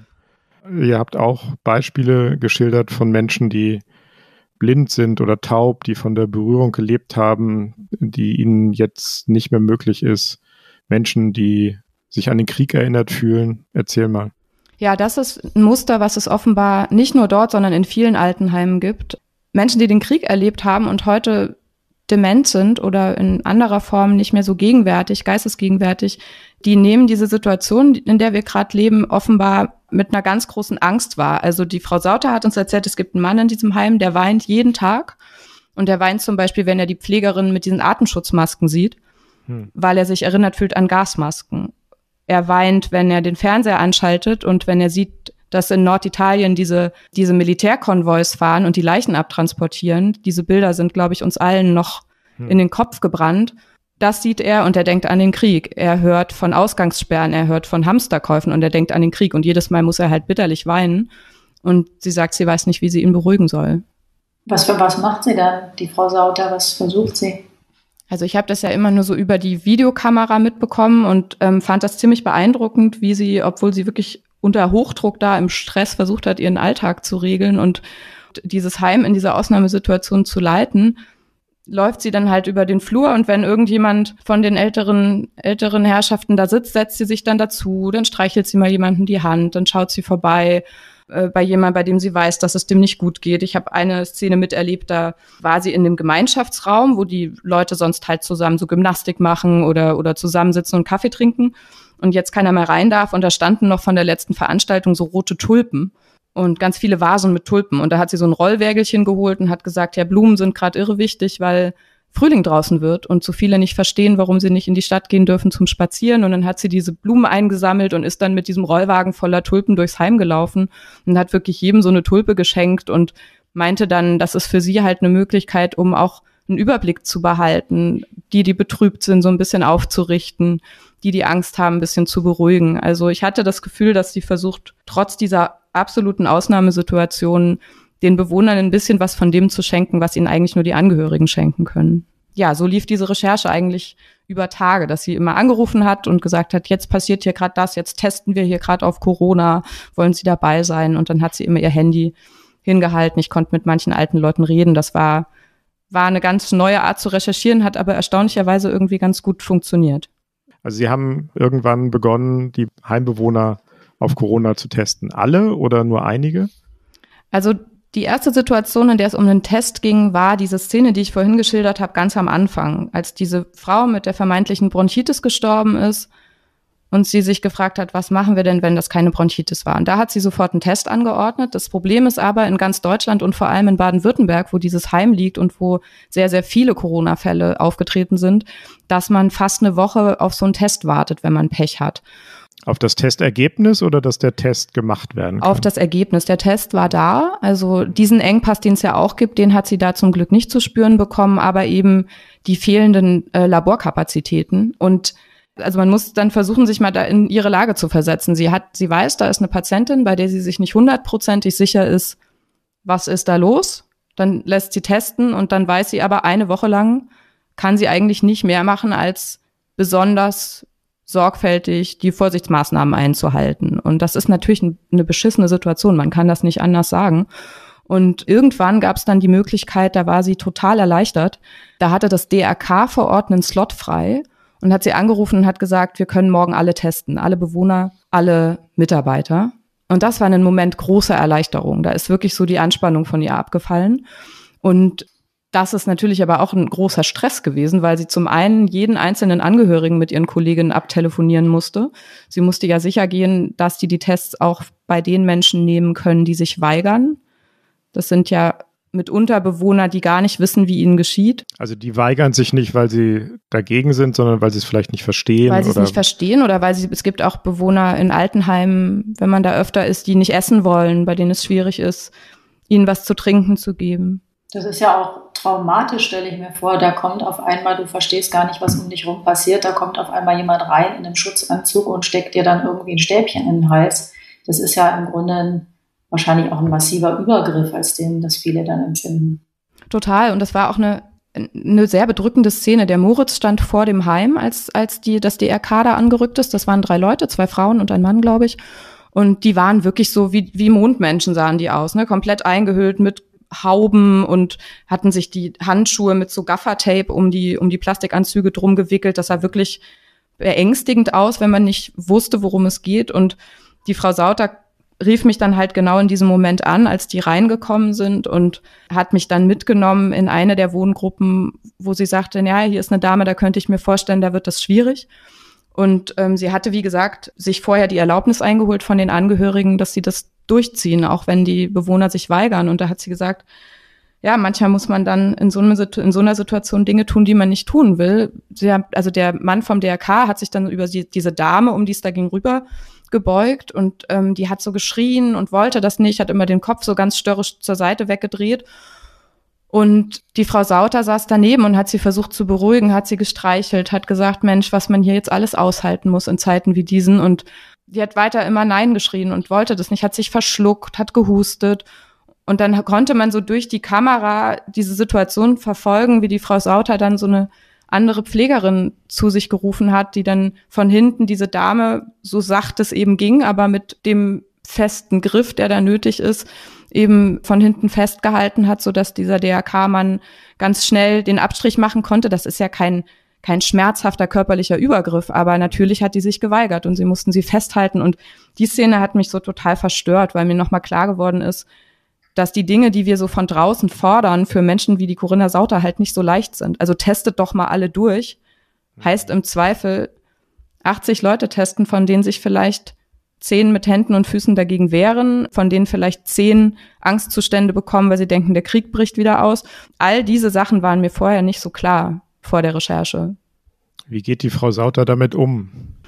Ihr habt auch Beispiele geschildert von Menschen, die blind sind oder taub, die von der Berührung gelebt haben, die ihnen jetzt nicht mehr möglich ist. Menschen, die sich an den Krieg erinnert fühlen. Erzähl mal. Ja, das ist ein Muster, was es offenbar nicht nur dort, sondern in vielen Altenheimen gibt. Menschen, die den Krieg erlebt haben und heute dement sind oder in anderer Form nicht mehr so gegenwärtig, geistesgegenwärtig, die nehmen diese Situation, in der wir gerade leben, offenbar mit einer ganz großen Angst wahr. Also die Frau Sauter hat uns erzählt, es gibt einen Mann in diesem Heim, der weint jeden Tag Und er weint zum Beispiel, wenn er die Pflegerin mit diesen Atemschutzmasken sieht, weil er sich erinnert fühlt an Gasmasken. Er weint, wenn er den Fernseher anschaltet und wenn er sieht, dass in Norditalien diese Militärkonvois fahren und die Leichen abtransportieren. Diese Bilder sind, glaube ich, uns allen noch in den Kopf gebrannt. Das sieht er und er denkt an den Krieg. Er hört von Ausgangssperren, er hört von Hamsterkäufen und er denkt an den Krieg. Und jedes Mal muss er halt bitterlich weinen. Und sie sagt, sie weiß nicht, wie sie ihn beruhigen soll. Was macht sie dann, die Frau Sauter? Was versucht sie? Also ich habe das ja immer nur so über die Videokamera mitbekommen und fand das ziemlich beeindruckend, wie sie, obwohl sie wirklich unter Hochdruck da im Stress versucht hat, ihren Alltag zu regeln und dieses Heim in dieser Ausnahmesituation zu leiten, läuft sie dann halt über den Flur und wenn irgendjemand von den älteren Herrschaften da sitzt, setzt sie sich dann dazu, dann streichelt sie mal jemandem die Hand, dann schaut sie vorbei bei jemandem, bei dem sie weiß, dass es dem nicht gut geht. Ich habe eine Szene miterlebt, da war sie in dem Gemeinschaftsraum, wo die Leute sonst halt zusammen so Gymnastik machen oder zusammensitzen und Kaffee trinken und jetzt keiner mehr rein darf und da standen noch von der letzten Veranstaltung so rote Tulpen und ganz viele Vasen mit Tulpen und da hat sie so ein Rollwägelchen geholt und hat gesagt, ja, Blumen sind gerade irre wichtig, weil Frühling draußen wird und so viele nicht verstehen, warum sie nicht in die Stadt gehen dürfen zum Spazieren. Und dann hat sie diese Blumen eingesammelt und ist dann mit diesem Rollwagen voller Tulpen durchs Heim gelaufen und hat wirklich jedem so eine Tulpe geschenkt und meinte dann, das ist für sie halt eine Möglichkeit, um auch einen Überblick zu behalten, die betrübt sind, so ein bisschen aufzurichten, die Angst haben, ein bisschen zu beruhigen. Also ich hatte das Gefühl, dass sie versucht, trotz dieser absoluten Ausnahmesituation den Bewohnern ein bisschen was von dem zu schenken, was ihnen eigentlich nur die Angehörigen schenken können. Ja, so lief diese Recherche eigentlich über Tage, dass sie immer angerufen hat und gesagt hat, jetzt passiert hier gerade das, jetzt testen wir hier gerade auf Corona, wollen Sie dabei sein? Und dann hat sie immer ihr Handy hingehalten. Ich konnte mit manchen alten Leuten reden. Das war eine ganz neue Art zu recherchieren, hat aber erstaunlicherweise irgendwie ganz gut funktioniert. Also Sie haben irgendwann begonnen, die Heimbewohner auf Corona zu testen. Alle oder nur einige? Also die erste Situation, in der es um einen Test ging, war diese Szene, die ich vorhin geschildert habe, ganz am Anfang, als diese Frau mit der vermeintlichen Bronchitis gestorben ist und sie sich gefragt hat, was machen wir denn, wenn das keine Bronchitis war? Und da hat sie sofort einen Test angeordnet. Das Problem ist aber in ganz Deutschland und vor allem in Baden-Württemberg, wo dieses Heim liegt und wo sehr, sehr viele Corona-Fälle aufgetreten sind, dass man fast eine Woche auf so einen Test wartet, wenn man Pech hat. Auf das Testergebnis oder dass der Test gemacht werden kann? Auf das Ergebnis. Der Test war da. Also diesen Engpass, den es ja auch gibt, den hat sie da zum Glück nicht zu spüren bekommen, aber eben die fehlenden Laborkapazitäten. Und also man muss dann versuchen, sich mal da in ihre Lage zu versetzen. Sie weiß, da ist eine Patientin, bei der sie sich nicht 100% sicher ist, was ist da los. Dann lässt sie testen und dann weiß sie aber, eine Woche lang kann sie eigentlich nicht mehr machen, als besonders sorgfältig die Vorsichtsmaßnahmen einzuhalten. Und das ist natürlich eine beschissene Situation, man kann das nicht anders sagen. Und irgendwann gab es dann die Möglichkeit, da war sie total erleichtert, da hatte das DRK vor Ort einen Slot frei und hat sie angerufen und hat gesagt, wir können morgen alle testen, alle Bewohner, alle Mitarbeiter. Und das war ein Moment großer Erleichterung. Da ist wirklich so die Anspannung von ihr abgefallen. Und das ist natürlich aber auch ein großer Stress gewesen, weil sie zum einen jeden einzelnen Angehörigen mit ihren Kolleginnen abtelefonieren musste. Sie musste ja sicher gehen, dass die Tests auch bei den Menschen nehmen können, die sich weigern. Das sind ja mitunter Bewohner, die gar nicht wissen, wie ihnen geschieht. Also die weigern sich nicht, weil sie dagegen sind, sondern weil sie es vielleicht nicht verstehen. Weil sie es nicht verstehen oder weil es gibt auch Bewohner in Altenheimen, wenn man da öfter ist, die nicht essen wollen, bei denen es schwierig ist, ihnen was zu trinken zu geben. Das ist ja auch traumatisch, stelle ich mir vor. Da kommt auf einmal, du verstehst gar nicht, was um dich rum passiert, da kommt auf einmal jemand rein in einem Schutzanzug und steckt dir dann irgendwie ein Stäbchen in den Hals. Das ist ja im Grunde wahrscheinlich auch ein massiver Übergriff, als den das viele dann empfinden. Total. Und das war auch eine sehr bedrückende Szene. Der Moritz stand vor dem Heim, als das DRK da angerückt ist. Das waren 3 Leute, 2 Frauen und ein Mann, glaube ich. Und die waren wirklich so wie Mondmenschen sahen die aus, ne? Komplett eingehüllt mit Hauben und hatten sich die Handschuhe mit so Gaffertape um die Plastikanzüge drum gewickelt. Das sah wirklich beängstigend aus, wenn man nicht wusste, worum es geht. Und die Frau Sauter rief mich dann halt genau in diesem Moment an, als die reingekommen sind und hat mich dann mitgenommen in eine der Wohngruppen, wo sie sagte, ja, hier ist eine Dame, da könnte ich mir vorstellen, da wird das schwierig. Und sie hatte, wie gesagt, sich vorher die Erlaubnis eingeholt von den Angehörigen, dass sie das durchziehen, auch wenn die Bewohner sich weigern. Und da hat sie gesagt, ja, manchmal muss man dann in so einer Situation Dinge tun, die man nicht tun will. Also der Mann vom DRK hat sich dann über diese Dame, um die es da ging, rüber gebeugt und die hat so geschrien und wollte das nicht, hat immer den Kopf so ganz störrisch zur Seite weggedreht. Und die Frau Sauter saß daneben und hat sie versucht zu beruhigen, hat sie gestreichelt, hat gesagt, Mensch, was man hier jetzt alles aushalten muss in Zeiten wie diesen. Und die hat weiter immer Nein geschrien und wollte das nicht, hat sich verschluckt, hat gehustet. Und dann konnte man so durch die Kamera diese Situation verfolgen, wie die Frau Sauter dann so eine andere Pflegerin zu sich gerufen hat, die dann von hinten diese Dame, so sacht es eben ging, aber mit dem festen Griff, der da nötig ist, eben von hinten festgehalten hat, sodass dieser DRK-Mann ganz schnell den Abstrich machen konnte. Das ist ja kein schmerzhafter körperlicher Übergriff, aber natürlich hat die sich geweigert und sie mussten sie festhalten. Und die Szene hat mich so total verstört, weil mir nochmal klar geworden ist, dass die Dinge, die wir so von draußen fordern, für Menschen wie die Corinna Sauter halt nicht so leicht sind. Also testet doch mal alle durch. Heißt im Zweifel 80 Leute testen, von denen sich vielleicht 10 mit Händen und Füßen dagegen wehren, von denen vielleicht 10 Angstzustände bekommen, weil sie denken, der Krieg bricht wieder aus. All diese Sachen waren mir vorher nicht so klar vor der Recherche. Wie geht die Frau Sauter damit um?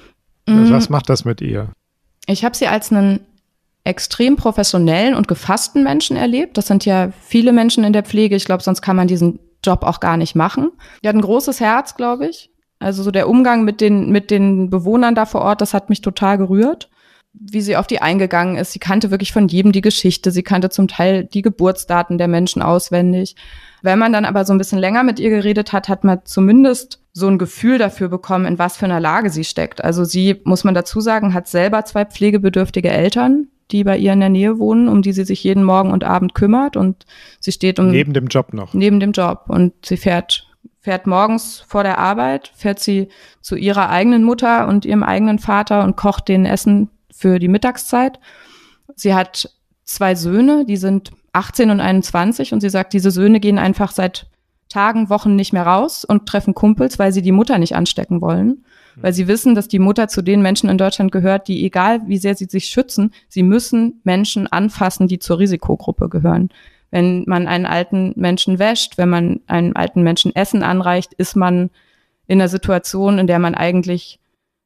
Was macht das mit ihr? Ich habe sie als einen extrem professionellen und gefassten Menschen erlebt. Das sind ja viele Menschen in der Pflege. Ich glaube, sonst kann man diesen Job auch gar nicht machen. Die hat ein großes Herz, glaube ich. Also so der Umgang mit den Bewohnern da vor Ort, das hat mich total gerührt. Wie sie auf die eingegangen ist. Sie kannte wirklich von jedem die Geschichte. Sie kannte zum Teil die Geburtsdaten der Menschen auswendig. Wenn man dann aber so ein bisschen länger mit ihr geredet hat, hat man zumindest so ein Gefühl dafür bekommen, in was für einer Lage sie steckt. Also sie, muss man dazu sagen, hat selber 2 pflegebedürftige Eltern, die bei ihr in der Nähe wohnen, um die sie sich jeden Morgen und Abend kümmert. Und sie steht neben dem Job noch. Neben dem Job. Und sie fährt morgens vor der Arbeit, fährt sie zu ihrer eigenen Mutter und ihrem eigenen Vater und kocht denen Essen für die Mittagszeit. Sie hat 2 Söhne, die sind 18 und 21 und sie sagt, diese Söhne gehen einfach seit Tagen, Wochen nicht mehr raus und treffen Kumpels, weil sie die Mutter nicht anstecken wollen. Weil sie wissen, dass die Mutter zu den Menschen in Deutschland gehört, die, egal wie sehr sie sich schützen, sie müssen Menschen anfassen, die zur Risikogruppe gehören. Wenn man einen alten Menschen wäscht, wenn man einem alten Menschen Essen anreicht, ist man in einer Situation, in die man eigentlich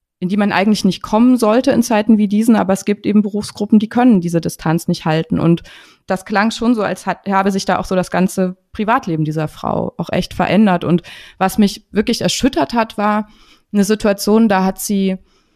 nicht kommen sollte in Zeiten wie diesen, aber es gibt eben Berufsgruppen, die können diese Distanz nicht halten. Und das klang schon so, als habe sich da auch so das ganze Privatleben dieser Frau auch echt verändert. Und was mich wirklich erschüttert hat, war eine Situation, da hat sie,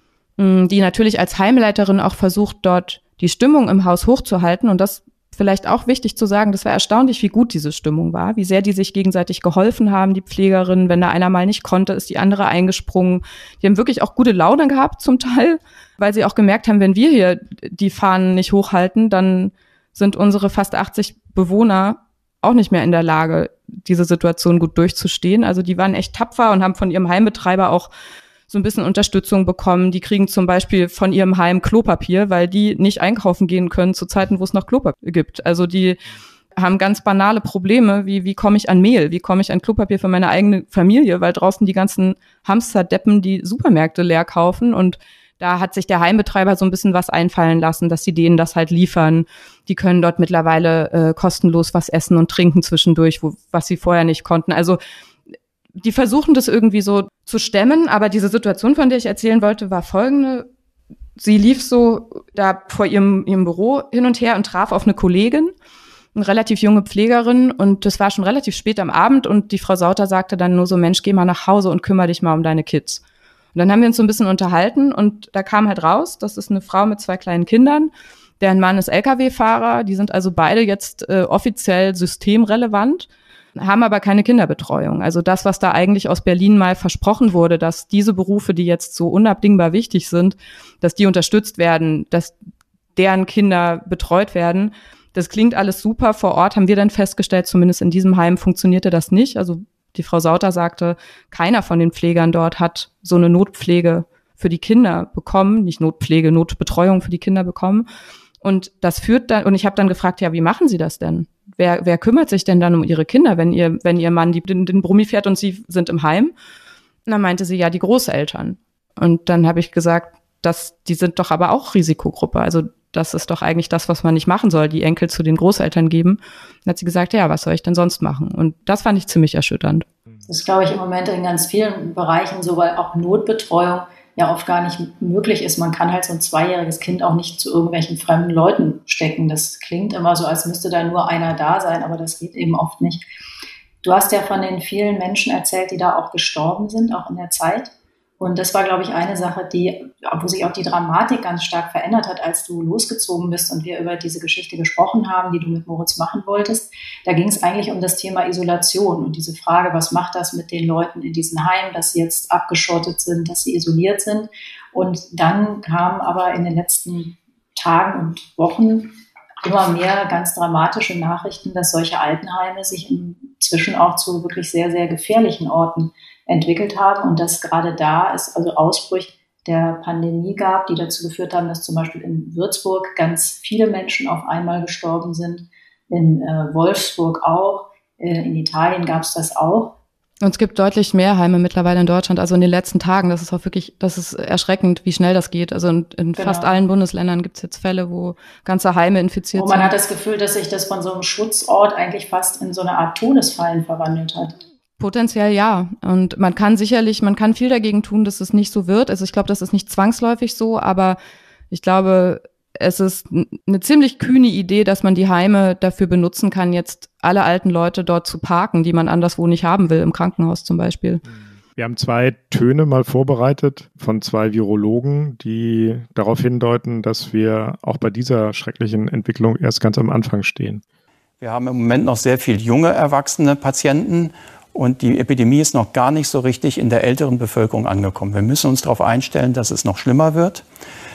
die natürlich als Heimleiterin auch versucht, dort die Stimmung im Haus hochzuhalten. Und das vielleicht auch wichtig zu sagen, das war erstaunlich, wie gut diese Stimmung war, wie sehr die sich gegenseitig geholfen haben, die Pflegerinnen. Wenn da einer mal nicht konnte, ist die andere eingesprungen. Die haben wirklich auch gute Laune gehabt zum Teil, weil sie auch gemerkt haben, wenn wir hier die Fahnen nicht hochhalten, dann sind unsere fast 80 Bewohner auch nicht mehr in der Lage, diese Situation gut durchzustehen. Also die waren echt tapfer und haben von ihrem Heimbetreiber auch so ein bisschen Unterstützung bekommen. Die kriegen zum Beispiel von ihrem Heim Klopapier, weil die nicht einkaufen gehen können zu Zeiten, wo es noch Klopapier gibt. Also die haben ganz banale Probleme, wie komme ich an Mehl, wie komme ich an Klopapier für meine eigene Familie, weil draußen die ganzen Hamsterdeppen die Supermärkte leer kaufen. Und da hat sich der Heimbetreiber so ein bisschen was einfallen lassen, dass sie denen das halt liefern. Die können dort mittlerweile kostenlos was essen und trinken zwischendurch, was sie vorher nicht konnten. Also die versuchen das irgendwie so zu stemmen, aber diese Situation, von der ich erzählen wollte, war folgende. Sie lief so da vor ihrem Büro hin und her und traf auf eine Kollegin, eine relativ junge Pflegerin, und das war schon relativ spät am Abend und die Frau Sauter sagte dann nur so, Mensch, geh mal nach Hause und kümmere dich mal um deine Kids. Und dann haben wir uns so ein bisschen unterhalten und da kam halt raus, das ist eine Frau mit 2 kleinen Kindern, deren Mann ist Lkw-Fahrer, die sind also beide jetzt offiziell systemrelevant, haben aber keine Kinderbetreuung. Also das, was da eigentlich aus Berlin mal versprochen wurde, dass diese Berufe, die jetzt so unabdingbar wichtig sind, dass die unterstützt werden, dass deren Kinder betreut werden, das klingt alles super. Vor Ort haben wir dann festgestellt, zumindest in diesem Heim funktionierte das nicht. Also die Frau Sauter sagte, keiner von den Pflegern dort hat so eine Notpflege für die Kinder bekommen, nicht Notpflege, Notbetreuung für die Kinder bekommen. Und das führt dann, und ich habe dann gefragt, ja, wie machen Sie das denn? Wer kümmert sich denn dann um Ihre Kinder, wenn Ihr Mann den Brummi fährt und Sie sind im Heim? Und dann meinte sie, ja, die Großeltern. Und dann habe ich gesagt, die sind doch aber auch Risikogruppe. Also das ist doch eigentlich das, was man nicht machen soll, die Enkel zu den Großeltern geben. Dann hat sie gesagt, ja, was soll ich denn sonst machen? Und das fand ich ziemlich erschütternd. Das ist, glaube ich, im Moment in ganz vielen Bereichen so, weil auch Notbetreuung ja oft gar nicht möglich ist. Man kann halt so ein 2-jähriges Kind auch nicht zu irgendwelchen fremden Leuten stecken. Das klingt immer so, als müsste da nur einer da sein, aber das geht eben oft nicht. Du hast ja von den vielen Menschen erzählt, die da auch gestorben sind, auch in der Zeit. Und das war, glaube ich, eine Sache, wo sich auch die Dramatik ganz stark verändert hat, als du losgezogen bist und wir über diese Geschichte gesprochen haben, die du mit Moritz machen wolltest. Da ging es eigentlich um das Thema Isolation und diese Frage, was macht das mit den Leuten in diesen Heimen, dass sie jetzt abgeschottet sind, dass sie isoliert sind. Und dann kamen aber in den letzten Tagen und Wochen immer mehr ganz dramatische Nachrichten, dass solche Altenheime sich inzwischen auch zu wirklich sehr, sehr gefährlichen Orten entwickelt haben und dass gerade da es also Ausbrüche der Pandemie gab, die dazu geführt haben, dass zum Beispiel in Würzburg ganz viele Menschen auf einmal gestorben sind, in Wolfsburg auch, in Italien gab es das auch. Und es gibt deutlich mehr Heime mittlerweile in Deutschland, also in den letzten Tagen, das ist auch wirklich, das ist erschreckend, wie schnell das geht. Also in fast allen Bundesländern gibt es jetzt Fälle, wo ganze Heime infiziert sind. Und man hat das Gefühl, dass sich das von so einem Schutzort eigentlich fast in so eine Art Todesfallen verwandelt hat. Potenziell ja. Und man kann viel dagegen tun, dass es nicht so wird. Also ich glaube, das ist nicht zwangsläufig so, aber ich glaube, es ist eine ziemlich kühne Idee, dass man die Heime dafür benutzen kann, jetzt alle alten Leute dort zu parken, die man anderswo nicht haben will, im Krankenhaus zum Beispiel. Wir haben 2 Töne mal vorbereitet von 2 Virologen, die darauf hindeuten, dass wir auch bei dieser schrecklichen Entwicklung erst ganz am Anfang stehen. Wir haben im Moment noch sehr viel junge erwachsene Patienten. Und die Epidemie ist noch gar nicht so richtig in der älteren Bevölkerung angekommen. Wir müssen uns darauf einstellen, dass es noch schlimmer wird.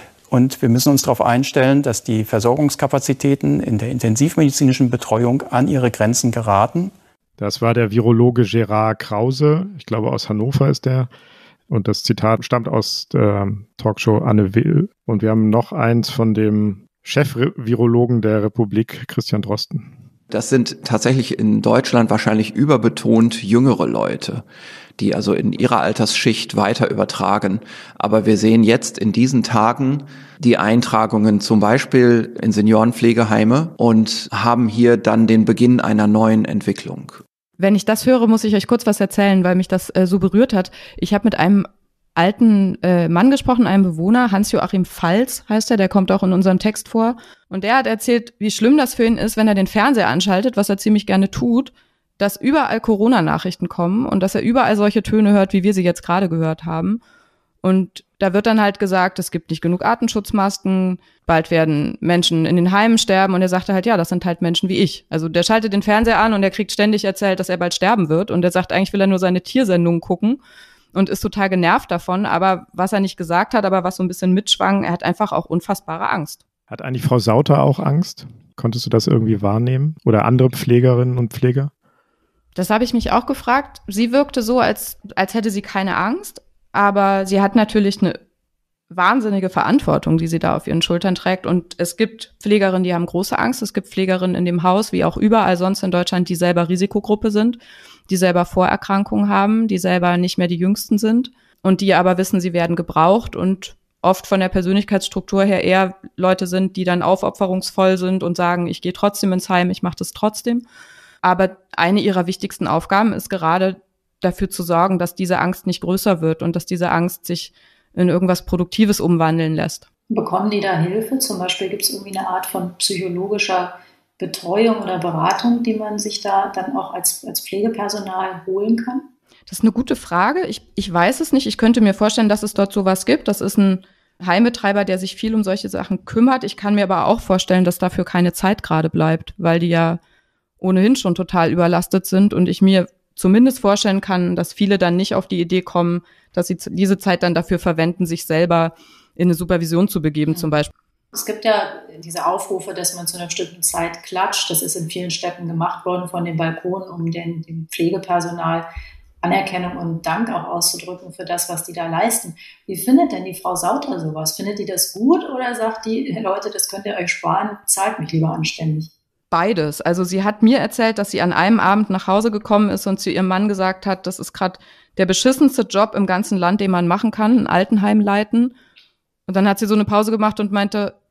Und wir müssen uns darauf einstellen, dass die Versorgungskapazitäten in der intensivmedizinischen Betreuung an ihre Grenzen geraten. Das war der Virologe Gerard Krause. Ich glaube, aus Hannover ist der. Und das Zitat stammt aus der Talkshow Anne Will. Und wir haben noch eins von dem Chef-Virologen der Republik, Christian Drosten. Das sind tatsächlich in Deutschland wahrscheinlich überbetont jüngere Leute, die also in ihrer Altersschicht weiter übertragen. Aber wir sehen jetzt in diesen Tagen die Eintragungen zum Beispiel in Seniorenpflegeheime und haben hier dann den Beginn einer neuen Entwicklung. Wenn ich das höre, muss ich euch kurz was erzählen, weil mich das so berührt hat. Ich habe mit einem alten Mann gesprochen, einem Bewohner, Hans-Joachim Pfalz heißt er, der kommt auch in unserem Text vor. Und der hat erzählt, wie schlimm das für ihn ist, wenn er den Fernseher anschaltet, was er ziemlich gerne tut, dass überall Corona-Nachrichten kommen und dass er überall solche Töne hört, wie wir sie jetzt gerade gehört haben. Und da wird dann halt gesagt, es gibt nicht genug Atemschutzmasken, bald werden Menschen in den Heimen sterben. Und er sagte halt, ja, das sind halt Menschen wie ich. Also der schaltet den Fernseher an und er kriegt ständig erzählt, dass er bald sterben wird. Und er sagt, eigentlich will er nur seine Tiersendungen gucken. Und ist total genervt davon, aber was er nicht gesagt hat, aber was so ein bisschen mitschwang, er hat einfach auch unfassbare Angst. Hat eigentlich Frau Sauter auch Angst? Konntest du das irgendwie wahrnehmen? Oder andere Pflegerinnen und Pfleger? Das habe ich mich auch gefragt. Sie wirkte so, als hätte sie keine Angst, aber sie hat natürlich eine wahnsinnige Verantwortung, die sie da auf ihren Schultern trägt. Und es gibt Pflegerinnen, die haben große Angst. Es gibt Pflegerinnen in dem Haus, wie auch überall sonst in Deutschland, die selber Risikogruppe sind, die selber Vorerkrankungen haben, die selber nicht mehr die Jüngsten sind und die aber wissen, sie werden gebraucht und oft von der Persönlichkeitsstruktur her eher Leute sind, die dann aufopferungsvoll sind und sagen, ich gehe trotzdem ins Heim, ich mache das trotzdem. Aber eine ihrer wichtigsten Aufgaben ist gerade dafür zu sorgen, dass diese Angst nicht größer wird und dass diese Angst sich in irgendwas Produktives umwandeln lässt. Bekommen die da Hilfe? Zum Beispiel gibt es irgendwie eine Art von psychologischer Betreuung oder Beratung, die man sich da dann auch als Pflegepersonal holen kann? Das ist eine gute Frage. Ich weiß es nicht. Ich könnte mir vorstellen, dass es dort sowas gibt. Das ist ein Heimbetreiber, der sich viel um solche Sachen kümmert. Ich kann mir aber auch vorstellen, dass dafür keine Zeit gerade bleibt, weil die ja ohnehin schon total überlastet sind und ich mir zumindest vorstellen kann, dass viele dann nicht auf die Idee kommen, dass sie diese Zeit dann dafür verwenden, sich selber in eine Supervision zu begeben zum Beispiel. Es gibt ja diese Aufrufe, dass man zu einer bestimmten Zeit klatscht. Das ist in vielen Städten gemacht worden von den Balkonen, um dem Pflegepersonal Anerkennung und Dank auch auszudrücken für das, was die da leisten. Wie findet denn die Frau Sauter sowas? Findet die das gut oder sagt die, Leute, das könnt ihr euch sparen, zahlt mich lieber anständig? Beides. Also sie hat mir erzählt, dass sie an einem Abend nach Hause gekommen ist und zu ihrem Mann gesagt hat, das ist gerade der beschissenste Job im ganzen Land, den man machen kann, ein Altenheim leiten. Und dann hat sie so eine Pause gemacht und meinte,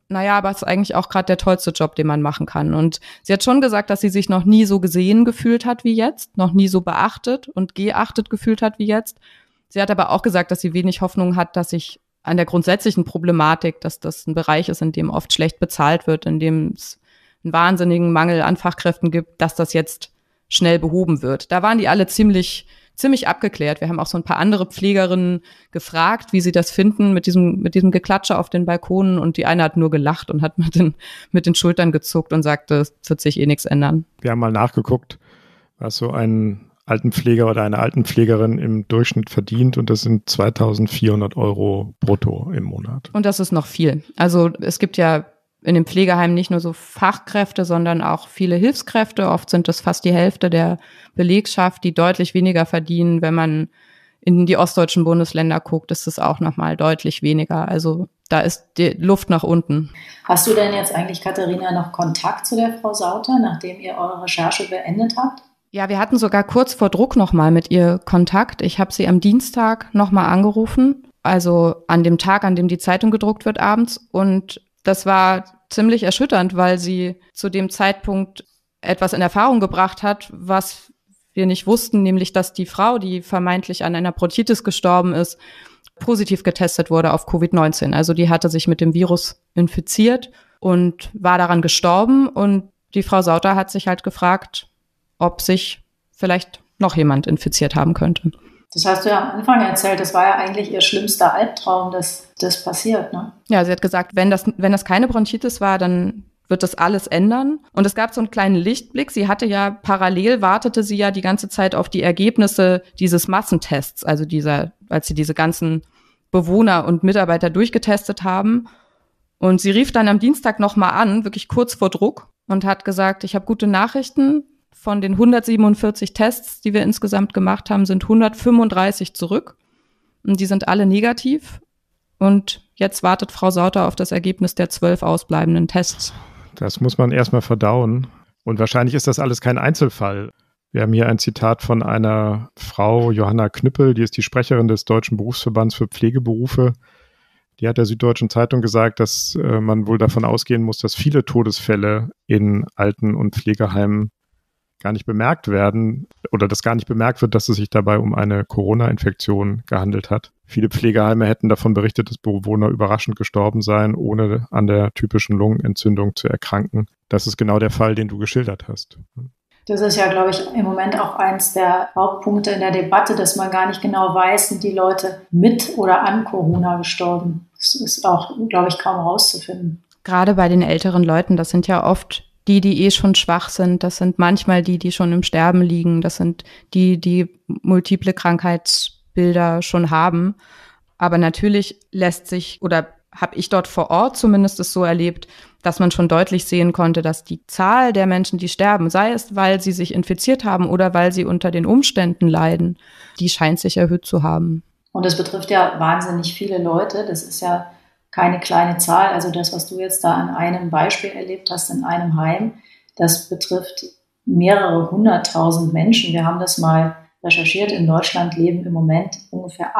naja, aber es ist eigentlich auch gerade der tollste Job, den man machen kann. Und sie hat schon gesagt, dass sie sich noch nie so gesehen gefühlt hat wie jetzt, noch nie so beachtet und geachtet gefühlt hat wie jetzt. Sie hat aber auch gesagt, dass sie wenig Hoffnung hat, dass sich an der grundsätzlichen Problematik, dass das ein Bereich ist, in dem oft schlecht bezahlt wird, in dem es einen wahnsinnigen Mangel an Fachkräften gibt, dass das jetzt schnell behoben wird. Da waren die alle ziemlich abgeklärt. Wir haben auch so ein paar andere Pflegerinnen gefragt, wie sie das finden mit diesem Geklatsche auf den Balkonen, und die eine hat nur gelacht und hat mit den Schultern gezuckt und sagte, es wird sich nichts ändern. Wir haben mal nachgeguckt, was so ein Altenpfleger oder eine Altenpflegerin im Durchschnitt verdient, und das sind 2.400 € brutto im Monat. Und das ist noch viel. Also es gibt ja in den Pflegeheimen nicht nur so Fachkräfte, sondern auch viele Hilfskräfte. Oft sind es fast die Hälfte der Belegschaft, die deutlich weniger verdienen. Wenn man in die ostdeutschen Bundesländer guckt, ist es auch nochmal deutlich weniger. Also da ist die Luft nach unten. Hast du denn jetzt eigentlich, Katharina, noch Kontakt zu der Frau Sauter, nachdem ihr eure Recherche beendet habt? Ja, wir hatten sogar kurz vor Druck nochmal mit ihr Kontakt. Ich habe sie am Dienstag nochmal angerufen, also an dem Tag, an dem die Zeitung gedruckt wird abends. Und das war ziemlich erschütternd, weil sie zu dem Zeitpunkt etwas in Erfahrung gebracht hat, was wir nicht wussten, nämlich dass die Frau, die vermeintlich an einer Bronchitis gestorben ist, positiv getestet wurde auf Covid-19. Also die hatte sich mit dem Virus infiziert und war daran gestorben. Und die Frau Sauter hat sich halt gefragt, ob sich vielleicht noch jemand infiziert haben könnte. Das hast du ja am Anfang erzählt, das war ja eigentlich ihr schlimmster Albtraum, dass das passiert, ne? Ja, sie hat gesagt, wenn das keine Bronchitis war, dann wird das alles ändern. Und es gab so einen kleinen Lichtblick. Sie hatte ja parallel, wartete sie ja die ganze Zeit auf die Ergebnisse dieses Massentests, also als sie diese ganzen Bewohner und Mitarbeiter durchgetestet haben. Und sie rief dann am Dienstag nochmal an, wirklich kurz vor Druck, und hat gesagt, ich habe gute Nachrichten. Von den 147 Tests, die wir insgesamt gemacht haben, sind 135 zurück. Und die sind alle negativ. Und jetzt wartet Frau Sauter auf das Ergebnis der 12 ausbleibenden Tests. Das muss man erstmal verdauen. Und wahrscheinlich ist das alles kein Einzelfall. Wir haben hier ein Zitat von einer Frau, Johanna Knüppel, die ist die Sprecherin des Deutschen Berufsverbands für Pflegeberufe. Die hat der Süddeutschen Zeitung gesagt, dass man wohl davon ausgehen muss, dass viele Todesfälle in Alten- und Pflegeheimen gar nicht bemerkt werden oder dass gar nicht bemerkt wird, dass es sich dabei um eine Corona-Infektion gehandelt hat. Viele Pflegeheime hätten davon berichtet, dass Bewohner überraschend gestorben seien, ohne an der typischen Lungenentzündung zu erkranken. Das ist genau der Fall, den du geschildert hast. Das ist ja, glaube ich, im Moment auch eins der Hauptpunkte in der Debatte, dass man gar nicht genau weiß, sind die Leute mit oder an Corona gestorben. Das ist auch, glaube ich, kaum rauszufinden. Gerade bei den älteren Leuten, das sind ja oft die schon schwach sind, das sind manchmal die schon im Sterben liegen, das sind die multiple Krankheitsbilder schon haben. Aber natürlich lässt sich, oder habe ich dort vor Ort zumindest es so erlebt, dass man schon deutlich sehen konnte, dass die Zahl der Menschen, die sterben, sei es, weil sie sich infiziert haben oder weil sie unter den Umständen leiden, die scheint sich erhöht zu haben. Und das betrifft ja wahnsinnig viele Leute. Das ist ja keine kleine Zahl. Also das, was du jetzt da an einem Beispiel erlebt hast in einem Heim, das betrifft mehrere 100.000 Menschen. Wir haben das mal recherchiert. In Deutschland leben im Moment ungefähr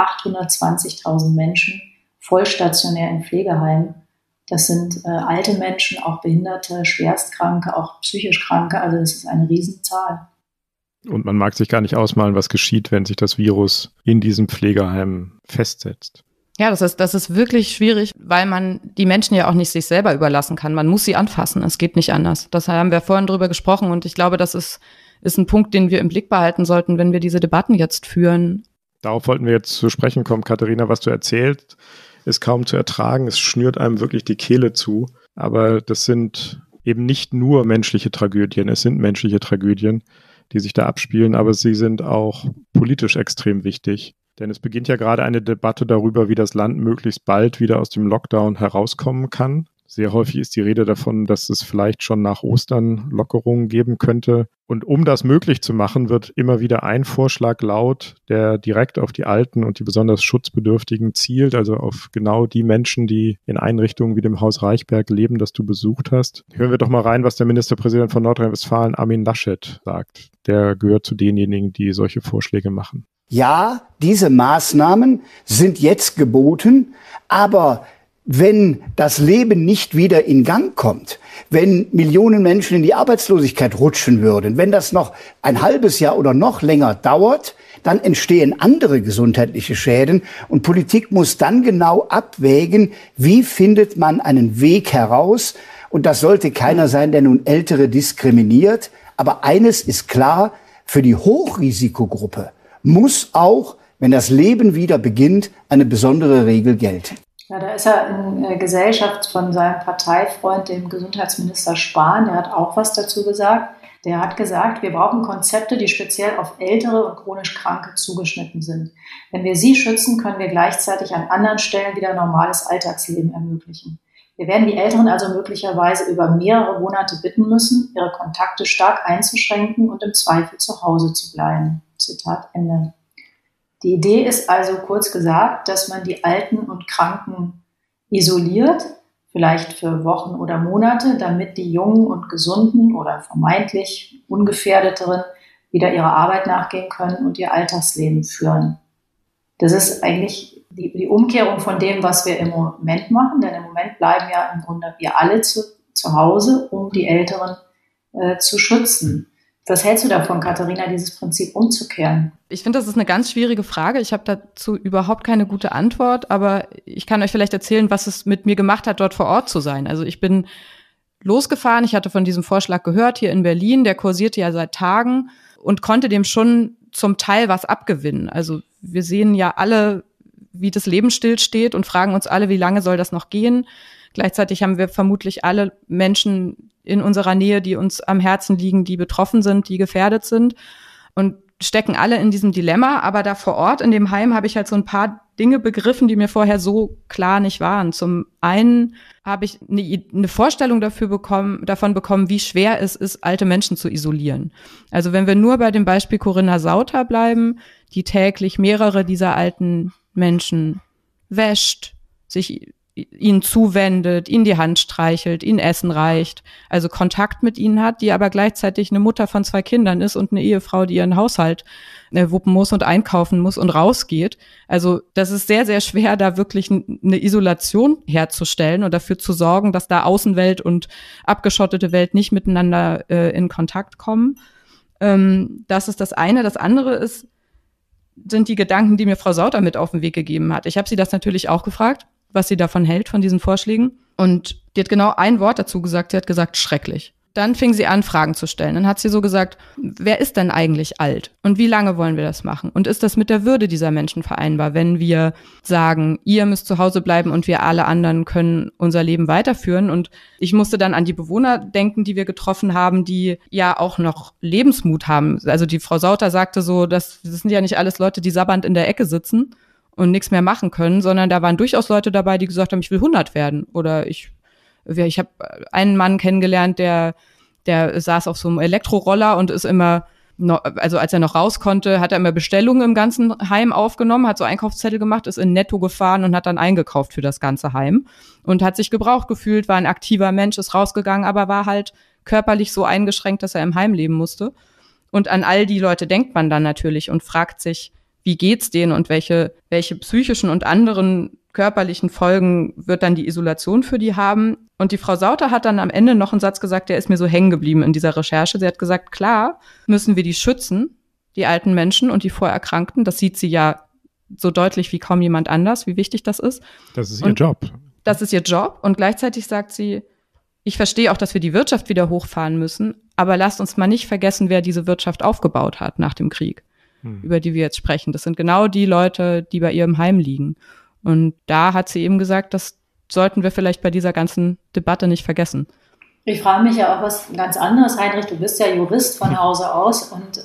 820.000 Menschen vollstationär in Pflegeheimen. Das sind alte Menschen, auch Behinderte, Schwerstkranke, auch psychisch Kranke. Also das ist eine Riesenzahl. Und man mag sich gar nicht ausmalen, was geschieht, wenn sich das Virus in diesem Pflegeheim festsetzt. Ja, das ist wirklich schwierig, weil man die Menschen ja auch nicht sich selber überlassen kann. Man muss sie anfassen. Es geht nicht anders. Das haben wir vorhin drüber gesprochen, und ich glaube, das ist ein Punkt, den wir im Blick behalten sollten, wenn wir diese Debatten jetzt führen. Darauf wollten wir jetzt zu sprechen kommen, Katharina. Was du erzählst, ist kaum zu ertragen. Es schnürt einem wirklich die Kehle zu. Aber das sind eben nicht nur menschliche Tragödien. Es sind menschliche Tragödien, die sich da abspielen, aber sie sind auch politisch extrem wichtig. Denn es beginnt ja gerade eine Debatte darüber, wie das Land möglichst bald wieder aus dem Lockdown herauskommen kann. Sehr häufig ist die Rede davon, dass es vielleicht schon nach Ostern Lockerungen geben könnte. Und um das möglich zu machen, wird immer wieder ein Vorschlag laut, der direkt auf die Alten und die besonders Schutzbedürftigen zielt, also auf genau die Menschen, die in Einrichtungen wie dem Haus Reichberg leben, das du besucht hast. Hören wir doch mal rein, was der Ministerpräsident von Nordrhein-Westfalen, Armin Laschet, sagt. Der gehört zu denjenigen, die solche Vorschläge machen. Ja, diese Maßnahmen sind jetzt geboten, aber wenn das Leben nicht wieder in Gang kommt, wenn Millionen Menschen in die Arbeitslosigkeit rutschen würden, wenn das noch ein halbes Jahr oder noch länger dauert, dann entstehen andere gesundheitliche Schäden. Und Politik muss dann genau abwägen, wie findet man einen Weg heraus. Und das sollte keiner sein, der nun Ältere diskriminiert. Aber eines ist klar, für die Hochrisikogruppe muss auch, wenn das Leben wieder beginnt, eine besondere Regel gelten. Ja, da ist er in Gesellschaft von seinem Parteifreund, dem Gesundheitsminister Spahn. Der hat auch was dazu gesagt. Der hat gesagt, wir brauchen Konzepte, die speziell auf Ältere und chronisch Kranke zugeschnitten sind. Wenn wir sie schützen, können wir gleichzeitig an anderen Stellen wieder normales Alltagsleben ermöglichen. Wir werden die Älteren also möglicherweise über mehrere Monate bitten müssen, ihre Kontakte stark einzuschränken und im Zweifel zu Hause zu bleiben. Zitat Ende. Die Idee ist also kurz gesagt, dass man die Alten und Kranken isoliert, vielleicht für Wochen oder Monate, damit die Jungen und Gesunden oder vermeintlich Ungefährdeteren wieder ihrer Arbeit nachgehen können und ihr Alltagsleben führen. Das ist eigentlich die Umkehrung von dem, was wir im Moment machen, denn im Moment bleiben ja im Grunde wir alle zu Hause, um die Älteren zu schützen. Was hältst du davon, Katharina, dieses Prinzip umzukehren? Ich finde, das ist eine ganz schwierige Frage. Ich habe dazu überhaupt keine gute Antwort, aber ich kann euch vielleicht erzählen, was es mit mir gemacht hat, dort vor Ort zu sein. Also ich bin losgefahren, ich hatte von diesem Vorschlag gehört, hier in Berlin, der kursierte ja seit Tagen und konnte dem schon zum Teil was abgewinnen. Also wir sehen ja alle, wie das Leben stillsteht und fragen uns alle, wie lange soll das noch gehen. Gleichzeitig haben wir vermutlich alle Menschen in unserer Nähe, die uns am Herzen liegen, die betroffen sind, die gefährdet sind und stecken alle in diesem Dilemma. Aber da vor Ort in dem Heim habe ich halt so ein paar Dinge begriffen, die mir vorher so klar nicht waren. Zum einen habe ich eine Vorstellung davon bekommen, wie schwer es ist, alte Menschen zu isolieren. Also wenn wir nur bei dem Beispiel Corinna Sauter bleiben, die täglich mehrere dieser alten Menschen wäscht, sich ihnen zuwendet, ihnen die Hand streichelt, ihnen Essen reicht, also Kontakt mit ihnen hat, die aber gleichzeitig eine Mutter von 2 Kindern ist und eine Ehefrau, die ihren Haushalt wuppen muss und einkaufen muss und rausgeht. Also das ist sehr, sehr schwer, da wirklich eine Isolation herzustellen und dafür zu sorgen, dass da Außenwelt und abgeschottete Welt nicht miteinander in Kontakt kommen. Das ist das eine. Das andere sind die Gedanken, die mir Frau Sauter mit auf den Weg gegeben hat. Ich habe sie das natürlich auch gefragt, was sie davon hält, von diesen Vorschlägen. Und die hat genau ein Wort dazu gesagt. Sie hat gesagt, schrecklich. Dann fing sie an, Fragen zu stellen. Dann hat sie so gesagt, wer ist denn eigentlich alt? Und wie lange wollen wir das machen? Und ist das mit der Würde dieser Menschen vereinbar, wenn wir sagen, ihr müsst zu Hause bleiben und wir alle anderen können unser Leben weiterführen? Und ich musste dann an die Bewohner denken, die wir getroffen haben, die ja auch noch Lebensmut haben. Also die Frau Sauter sagte so, das sind ja nicht alles Leute, die sabbernd in der Ecke sitzen und nichts mehr machen können, sondern da waren durchaus Leute dabei, die gesagt haben, ich will 100 werden. Oder ich habe einen Mann kennengelernt, der saß auf so einem Elektroroller und ist immer, also als er noch raus konnte, hat er immer Bestellungen im ganzen Heim aufgenommen, hat so Einkaufszettel gemacht, ist in Netto gefahren und hat dann eingekauft für das ganze Heim und hat sich gebraucht gefühlt, war ein aktiver Mensch, ist rausgegangen, aber war halt körperlich so eingeschränkt, dass er im Heim leben musste. Und an all die Leute denkt man dann natürlich und fragt sich, wie geht's denen und welche psychischen und anderen körperlichen Folgen wird dann die Isolation für die haben? Und die Frau Sauter hat dann am Ende noch einen Satz gesagt, der ist mir so hängen geblieben in dieser Recherche. Sie hat gesagt, klar müssen wir die schützen, die alten Menschen und die Vorerkrankten. Das sieht sie ja so deutlich wie kaum jemand anders, wie wichtig das ist. Das ist ihr Job. Das ist ihr Job. Und gleichzeitig sagt sie, ich verstehe auch, dass wir die Wirtschaft wieder hochfahren müssen, aber lasst uns mal nicht vergessen, wer diese Wirtschaft aufgebaut hat nach dem Krieg, über die wir jetzt sprechen. Das sind genau die Leute, die bei ihr im Heim liegen. Und da hat sie eben gesagt, das sollten wir vielleicht bei dieser ganzen Debatte nicht vergessen. Ich frage mich ja auch was ganz anderes, Heinrich. Du bist ja Jurist von Hause aus und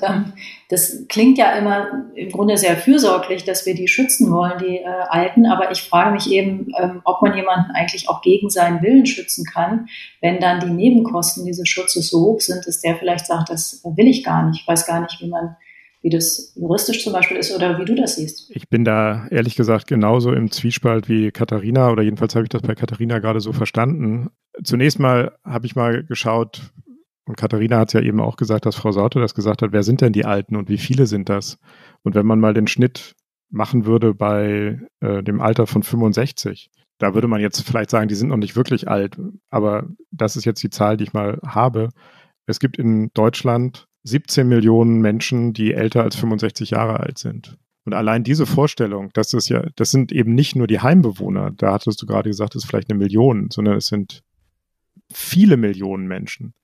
das klingt ja immer im Grunde sehr fürsorglich, dass wir die schützen wollen, die Alten. Aber ich frage mich eben, ob man jemanden eigentlich auch gegen seinen Willen schützen kann, wenn dann die Nebenkosten dieses Schutzes so hoch sind, dass der vielleicht sagt, das will ich gar nicht. Ich weiß gar nicht, wie das juristisch zum Beispiel ist oder wie du das siehst. Ich bin da ehrlich gesagt genauso im Zwiespalt wie Katharina, oder jedenfalls habe ich das bei Katharina gerade so verstanden. Zunächst mal habe ich mal geschaut, und Katharina hat es ja eben auch gesagt, dass Frau Sauter das gesagt hat, wer sind denn die Alten und wie viele sind das? Und wenn man mal den Schnitt machen würde bei dem Alter von 65, da würde man jetzt vielleicht sagen, die sind noch nicht wirklich alt, aber das ist jetzt die Zahl, die ich mal habe. Es gibt in Deutschland 17 Millionen Menschen, die älter als 65 Jahre alt sind. Und allein diese Vorstellung, das sind eben nicht nur die Heimbewohner, da hattest du gerade gesagt, das ist vielleicht 1 Million, sondern es sind viele Millionen Menschen.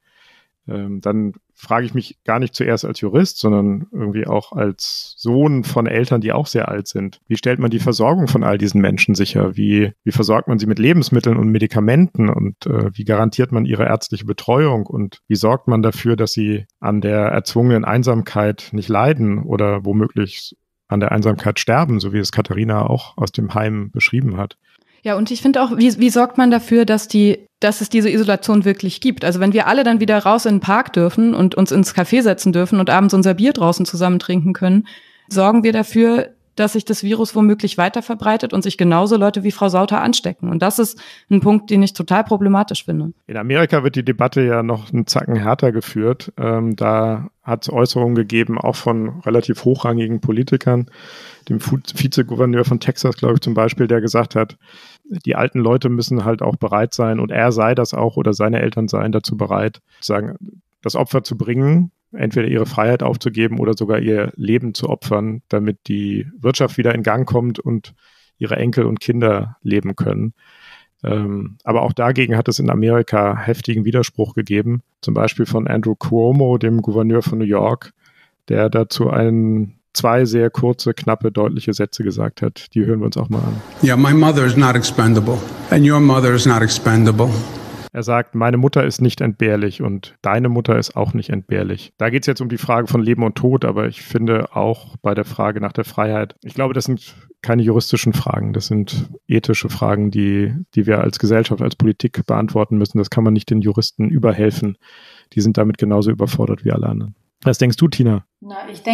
Dann frage ich mich gar nicht zuerst als Jurist, sondern irgendwie auch als Sohn von Eltern, die auch sehr alt sind. Wie stellt man die Versorgung von all diesen Menschen sicher? Wie versorgt man sie mit Lebensmitteln und Medikamenten? Und wie garantiert man ihre ärztliche Betreuung? Und wie sorgt man dafür, dass sie an der erzwungenen Einsamkeit nicht leiden oder womöglich an der Einsamkeit sterben, so wie es Katharina auch aus dem Heim beschrieben hat? Ja, und ich finde auch, wie sorgt man dafür, dass es diese Isolation wirklich gibt? Also wenn wir alle dann wieder raus in den Park dürfen und uns ins Café setzen dürfen und abends unser Bier draußen zusammen trinken können, sorgen wir dafür, dass sich das Virus womöglich weiter verbreitet und sich genauso Leute wie Frau Sauter anstecken. Und das ist ein Punkt, den ich total problematisch finde. In Amerika wird die Debatte ja noch einen Zacken härter geführt. Da hat es Äußerungen gegeben, auch von relativ hochrangigen Politikern, dem Vizegouverneur von Texas, glaube ich zum Beispiel, der gesagt hat, die alten Leute müssen halt auch bereit sein, und er sei das auch oder seine Eltern seien dazu bereit, sagen, das Opfer zu bringen, entweder ihre Freiheit aufzugeben oder sogar ihr Leben zu opfern, damit die Wirtschaft wieder in Gang kommt und ihre Enkel und Kinder leben können. Aber auch dagegen hat es in Amerika heftigen Widerspruch gegeben, zum Beispiel von Andrew Cuomo, dem Gouverneur von New York, der dazu 2 sehr kurze, knappe, deutliche Sätze gesagt hat. Die hören wir uns auch mal an. Yeah, my mother is not expendable and your mother is not expendable. Er sagt, meine Mutter ist nicht entbehrlich und deine Mutter ist auch nicht entbehrlich. Da geht es jetzt um die Frage von Leben und Tod, aber ich finde auch bei der Frage nach der Freiheit, ich glaube, das sind keine juristischen Fragen, das sind ethische Fragen, die wir als Gesellschaft, als Politik beantworten müssen. Das kann man nicht den Juristen überhelfen. Die sind damit genauso überfordert wie alle anderen. Was denkst du, Tina? Na, ich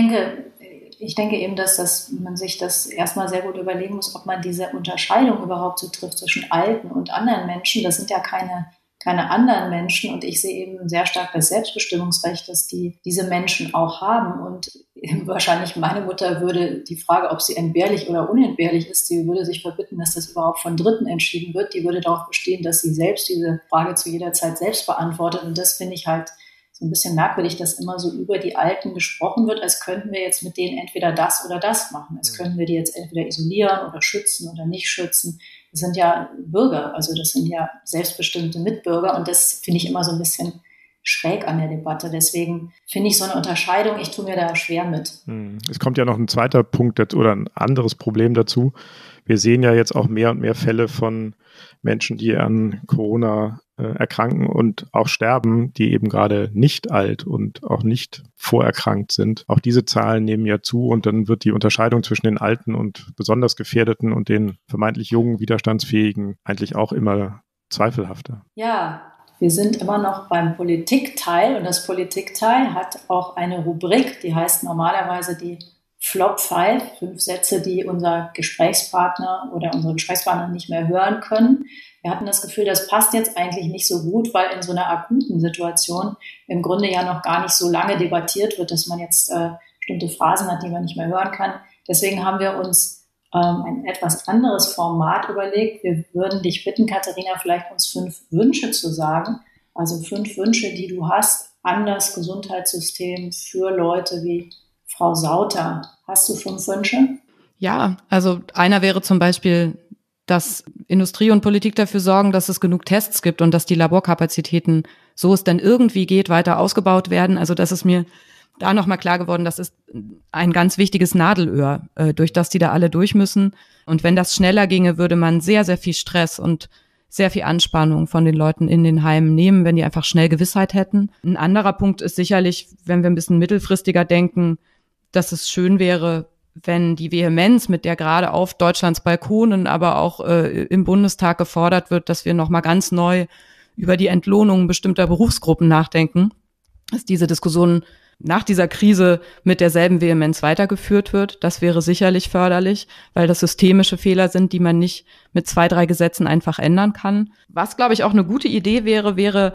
denke eben, dass man sich das erstmal sehr gut überlegen muss, ob man diese Unterscheidung überhaupt so trifft zwischen alten und anderen Menschen. Das sind ja keine anderen Menschen, und ich sehe eben sehr stark das Selbstbestimmungsrecht, dass diese Menschen auch haben, und wahrscheinlich meine Mutter würde die Frage, ob sie entbehrlich oder unentbehrlich ist, sie würde sich verbitten, dass das überhaupt von Dritten entschieden wird. Die würde darauf bestehen, dass sie selbst diese Frage zu jeder Zeit selbst beantwortet, und das finde ich halt so ein bisschen merkwürdig, dass immer so über die Alten gesprochen wird, als könnten wir jetzt mit denen entweder das oder das machen. Als könnten wir die jetzt entweder isolieren oder schützen oder nicht schützen. Das sind ja Bürger, also das sind ja selbstbestimmte Mitbürger, und das finde ich immer so ein bisschen schräg an der Debatte. Deswegen finde ich so eine Unterscheidung, ich tue mir da schwer mit. Es kommt ja noch ein zweiter Punkt oder ein anderes Problem dazu. Wir sehen ja jetzt auch mehr und mehr Fälle von Menschen, die an Corona erkranken und auch sterben, die eben gerade nicht alt und auch nicht vorerkrankt sind. Auch diese Zahlen nehmen ja zu, und dann wird die Unterscheidung zwischen den Alten und besonders Gefährdeten und den vermeintlich jungen, widerstandsfähigen eigentlich auch immer zweifelhafter. Ja, wir sind immer noch beim Politikteil, und das Politikteil hat auch eine Rubrik, die heißt normalerweise die Flop 5, 5 Sätze, die unser Gesprächspartner oder unsere Gesprächspartner nicht mehr hören können. Wir hatten das Gefühl, das passt jetzt eigentlich nicht so gut, weil in so einer akuten Situation im Grunde ja noch gar nicht so lange debattiert wird, dass man jetzt bestimmte Phrasen hat, die man nicht mehr hören kann. Deswegen haben wir uns ein etwas anderes Format überlegt. Wir würden dich bitten, Katharina, vielleicht uns 5 Wünsche zu sagen. Also 5 Wünsche, die du hast an das Gesundheitssystem für Leute wie Frau Sauter. Hast du 5 Wünsche? Ja, also einer wäre zum Beispiel, dass Industrie und Politik dafür sorgen, dass es genug Tests gibt und dass die Laborkapazitäten, so es denn irgendwie geht, weiter ausgebaut werden. Also das ist mir da nochmal klar geworden, das ist ein ganz wichtiges Nadelöhr, durch das die da alle durch müssen. Und wenn das schneller ginge, würde man sehr, sehr viel Stress und sehr viel Anspannung von den Leuten in den Heimen nehmen, wenn die einfach schnell Gewissheit hätten. Ein anderer Punkt ist sicherlich, wenn wir ein bisschen mittelfristiger denken, dass es schön wäre, wenn die Vehemenz, mit der gerade auf Deutschlands Balkonen, aber auch im Bundestag gefordert wird, dass wir nochmal ganz neu über die Entlohnung bestimmter Berufsgruppen nachdenken, dass diese Diskussion nach dieser Krise mit derselben Vehemenz weitergeführt wird. Das wäre sicherlich förderlich, weil das systemische Fehler sind, die man nicht mit 2, 3 Gesetzen einfach ändern kann. Was, glaube ich, auch eine gute Idee wäre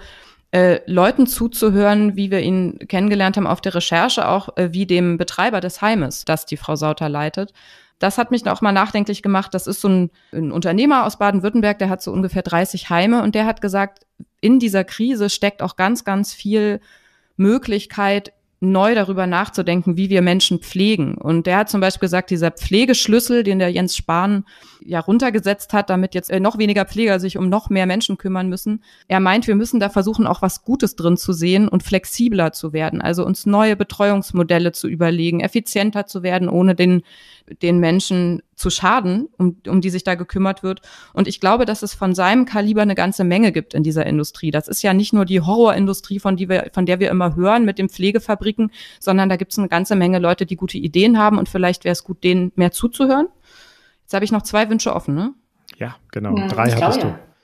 Leuten zuzuhören, wie wir ihn kennengelernt haben auf der Recherche, auch wie dem Betreiber des Heimes, das die Frau Sauter leitet, das hat mich auch mal nachdenklich gemacht. Das ist so ein Unternehmer aus Baden-Württemberg, der hat so ungefähr 30 Heime und der hat gesagt, in dieser Krise steckt auch ganz, ganz viel Möglichkeit, neu darüber nachzudenken, wie wir Menschen pflegen. Und der hat zum Beispiel gesagt, dieser Pflegeschlüssel, den der Jens Spahn ja runtergesetzt hat, damit jetzt noch weniger Pfleger sich um noch mehr Menschen kümmern müssen. Er meint, wir müssen da versuchen, auch was Gutes drin zu sehen und flexibler zu werden, also uns neue Betreuungsmodelle zu überlegen, effizienter zu werden, ohne den Menschen zu schaden, um die sich da gekümmert wird. Und ich glaube, dass es von seinem Kaliber eine ganze Menge gibt in dieser Industrie. Das ist ja nicht nur die Horrorindustrie, von der wir immer hören mit den Pflegefabriken, sondern da gibt es eine ganze Menge Leute, die gute Ideen haben und vielleicht wäre es gut, denen mehr zuzuhören. Jetzt habe ich noch 2 Wünsche offen, ne? Ja, genau. 3 hattest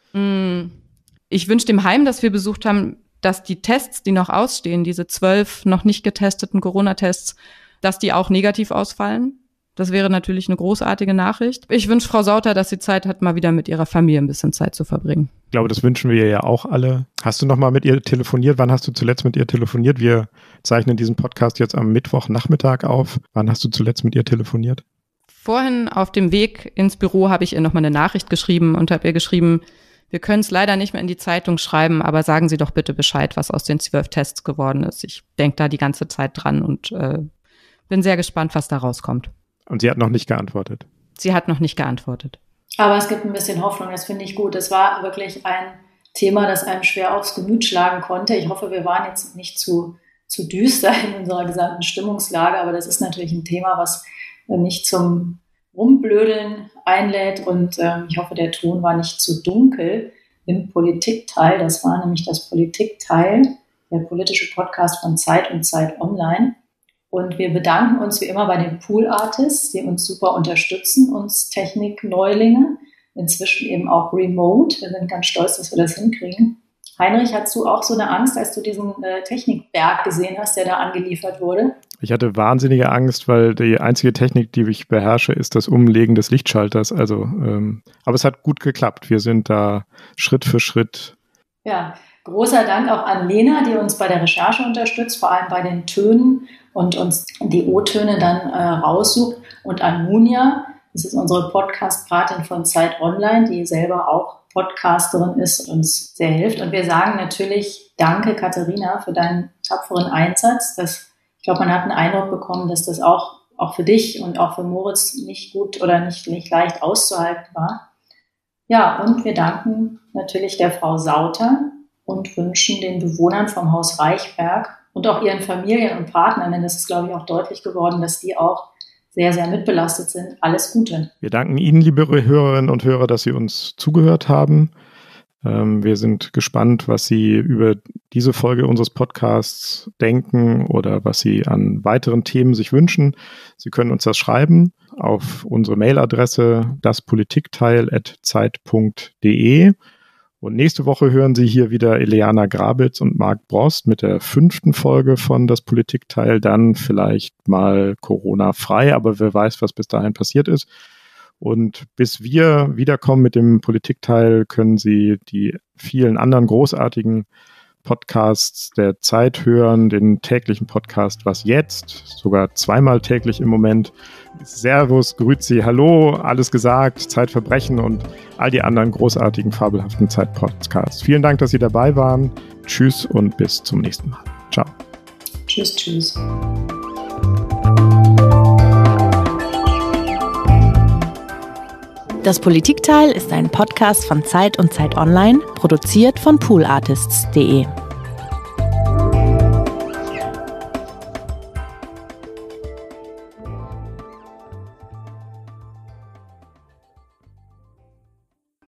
du. Ich wünsche dem Heim, das wir besucht haben, dass die Tests, die noch ausstehen, diese 12 noch nicht getesteten Corona-Tests, dass die auch negativ ausfallen. Das wäre natürlich eine großartige Nachricht. Ich wünsche Frau Sauter, dass sie Zeit hat, mal wieder mit ihrer Familie ein bisschen Zeit zu verbringen. Ich glaube, das wünschen wir ja auch alle. Hast du noch mal mit ihr telefoniert? Wann hast du zuletzt mit ihr telefoniert? Wir zeichnen diesen Podcast jetzt am Mittwochnachmittag auf. Wann hast du zuletzt mit ihr telefoniert? Vorhin auf dem Weg ins Büro habe ich ihr noch mal eine Nachricht geschrieben und habe ihr geschrieben, wir können es leider nicht mehr in die Zeitung schreiben, aber sagen Sie doch bitte Bescheid, was aus den 12 Tests geworden ist. Ich denke da die ganze Zeit dran und bin sehr gespannt, was da rauskommt. Und sie hat noch nicht geantwortet? Sie hat noch nicht geantwortet. Aber es gibt ein bisschen Hoffnung, das finde ich gut. Es war wirklich ein Thema, das einem schwer aufs Gemüt schlagen konnte. Ich hoffe, wir waren jetzt nicht zu düster in unserer gesamten Stimmungslage, aber das ist natürlich ein Thema, was nicht zum Rumblödeln einlädt und ich hoffe, der Ton war nicht zu dunkel im Politikteil. Das war nämlich das Politikteil, der politische Podcast von Zeit und Zeit Online. Und wir bedanken uns wie immer bei den Pool Artists, die uns super unterstützen, uns Technik-Neulinge, inzwischen eben auch remote. Wir sind ganz stolz, dass wir das hinkriegen. Heinrich, hattest du auch so eine Angst, als du diesen Technikberg gesehen hast, der da angeliefert wurde? Ich hatte wahnsinnige Angst, weil die einzige Technik, die ich beherrsche, ist das Umlegen des Lichtschalters. Also, aber es hat gut geklappt. Wir sind da Schritt für Schritt. Ja, großer Dank auch an Lena, die uns bei der Recherche unterstützt, vor allem bei den Tönen und uns die O-Töne dann raussucht. Und an Munja, das ist unsere Podcast-Patin von Zeit Online, die selber auch Podcasterin ist und uns sehr hilft. Und wir sagen natürlich danke, Katharina, für deinen tapferen Einsatz. Ich glaube, man hat einen Eindruck bekommen, dass das auch für dich und auch für Moritz nicht gut oder nicht leicht auszuhalten war. Ja, und wir danken natürlich der Frau Sauter und wünschen den Bewohnern vom Haus Reichberg und auch ihren Familien und Partnern, denn das ist, glaube ich, auch deutlich geworden, dass die auch sehr, sehr mitbelastet sind. Alles Gute. Wir danken Ihnen, liebe Hörerinnen und Hörer, dass Sie uns zugehört haben. Wir sind gespannt, was Sie über diese Folge unseres Podcasts denken oder was Sie an weiteren Themen sich wünschen. Sie können uns das schreiben auf unsere Mailadresse daspolitikteil@zeit.de. Und nächste Woche hören Sie hier wieder Ileana Grabitz und Marc Brost mit der 5. Folge von Das Politikteil. Dann vielleicht mal Corona-frei, aber wer weiß, was bis dahin passiert ist. Und bis wir wiederkommen mit dem Politikteil, können Sie die vielen anderen großartigen Podcasts der Zeit hören, den täglichen Podcast Was jetzt, sogar zweimal täglich im Moment. Servus, Grüezi, Hallo, alles gesagt, Zeitverbrechen und all die anderen großartigen, fabelhaften Zeit-Podcasts. Vielen Dank, dass Sie dabei waren. Tschüss und bis zum nächsten Mal. Ciao. Tschüss, tschüss. Das Politikteil ist ein Podcast von Zeit und Zeit Online, produziert von poolartists.de.